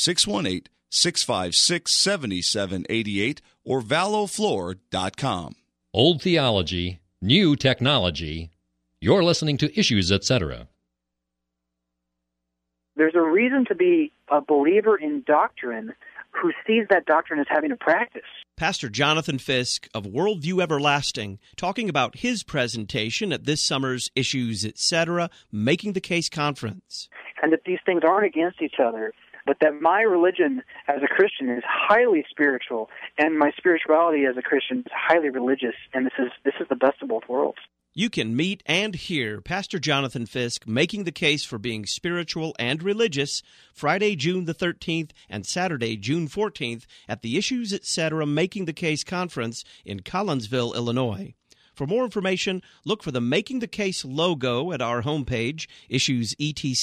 Speaker 7: 618-656-7788 or vallowfloor.com.
Speaker 6: Old theology, new technology. You're listening to Issues, Etc.
Speaker 18: There's a reason to be a believer in doctrine who sees that doctrine as having a practice.
Speaker 3: Pastor Jonathan Fisk of Worldview Everlasting talking about his presentation at this summer's Issues, Etc. Making the Case Conference.
Speaker 18: And that these things aren't against each other, but that my religion as a Christian is highly spiritual, and my spirituality as a Christian is highly religious, and this is the best of both worlds.
Speaker 3: You can meet and hear Pastor Jonathan Fisk making the case for being spiritual and religious Friday, June the 13th and Saturday, June 14th at the Issues, Etc. Making the Case Conference in Collinsville, Illinois. For more information, look for the Making the Case logo at our homepage,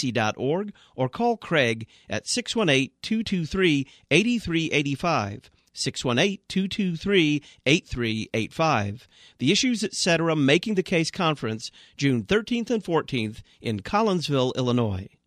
Speaker 3: issuesetc.org, or call Craig at 618-223-8385. 618-223-8385. The Issues Etc. Making the Case Conference, June 13th and 14th in Collinsville, Illinois.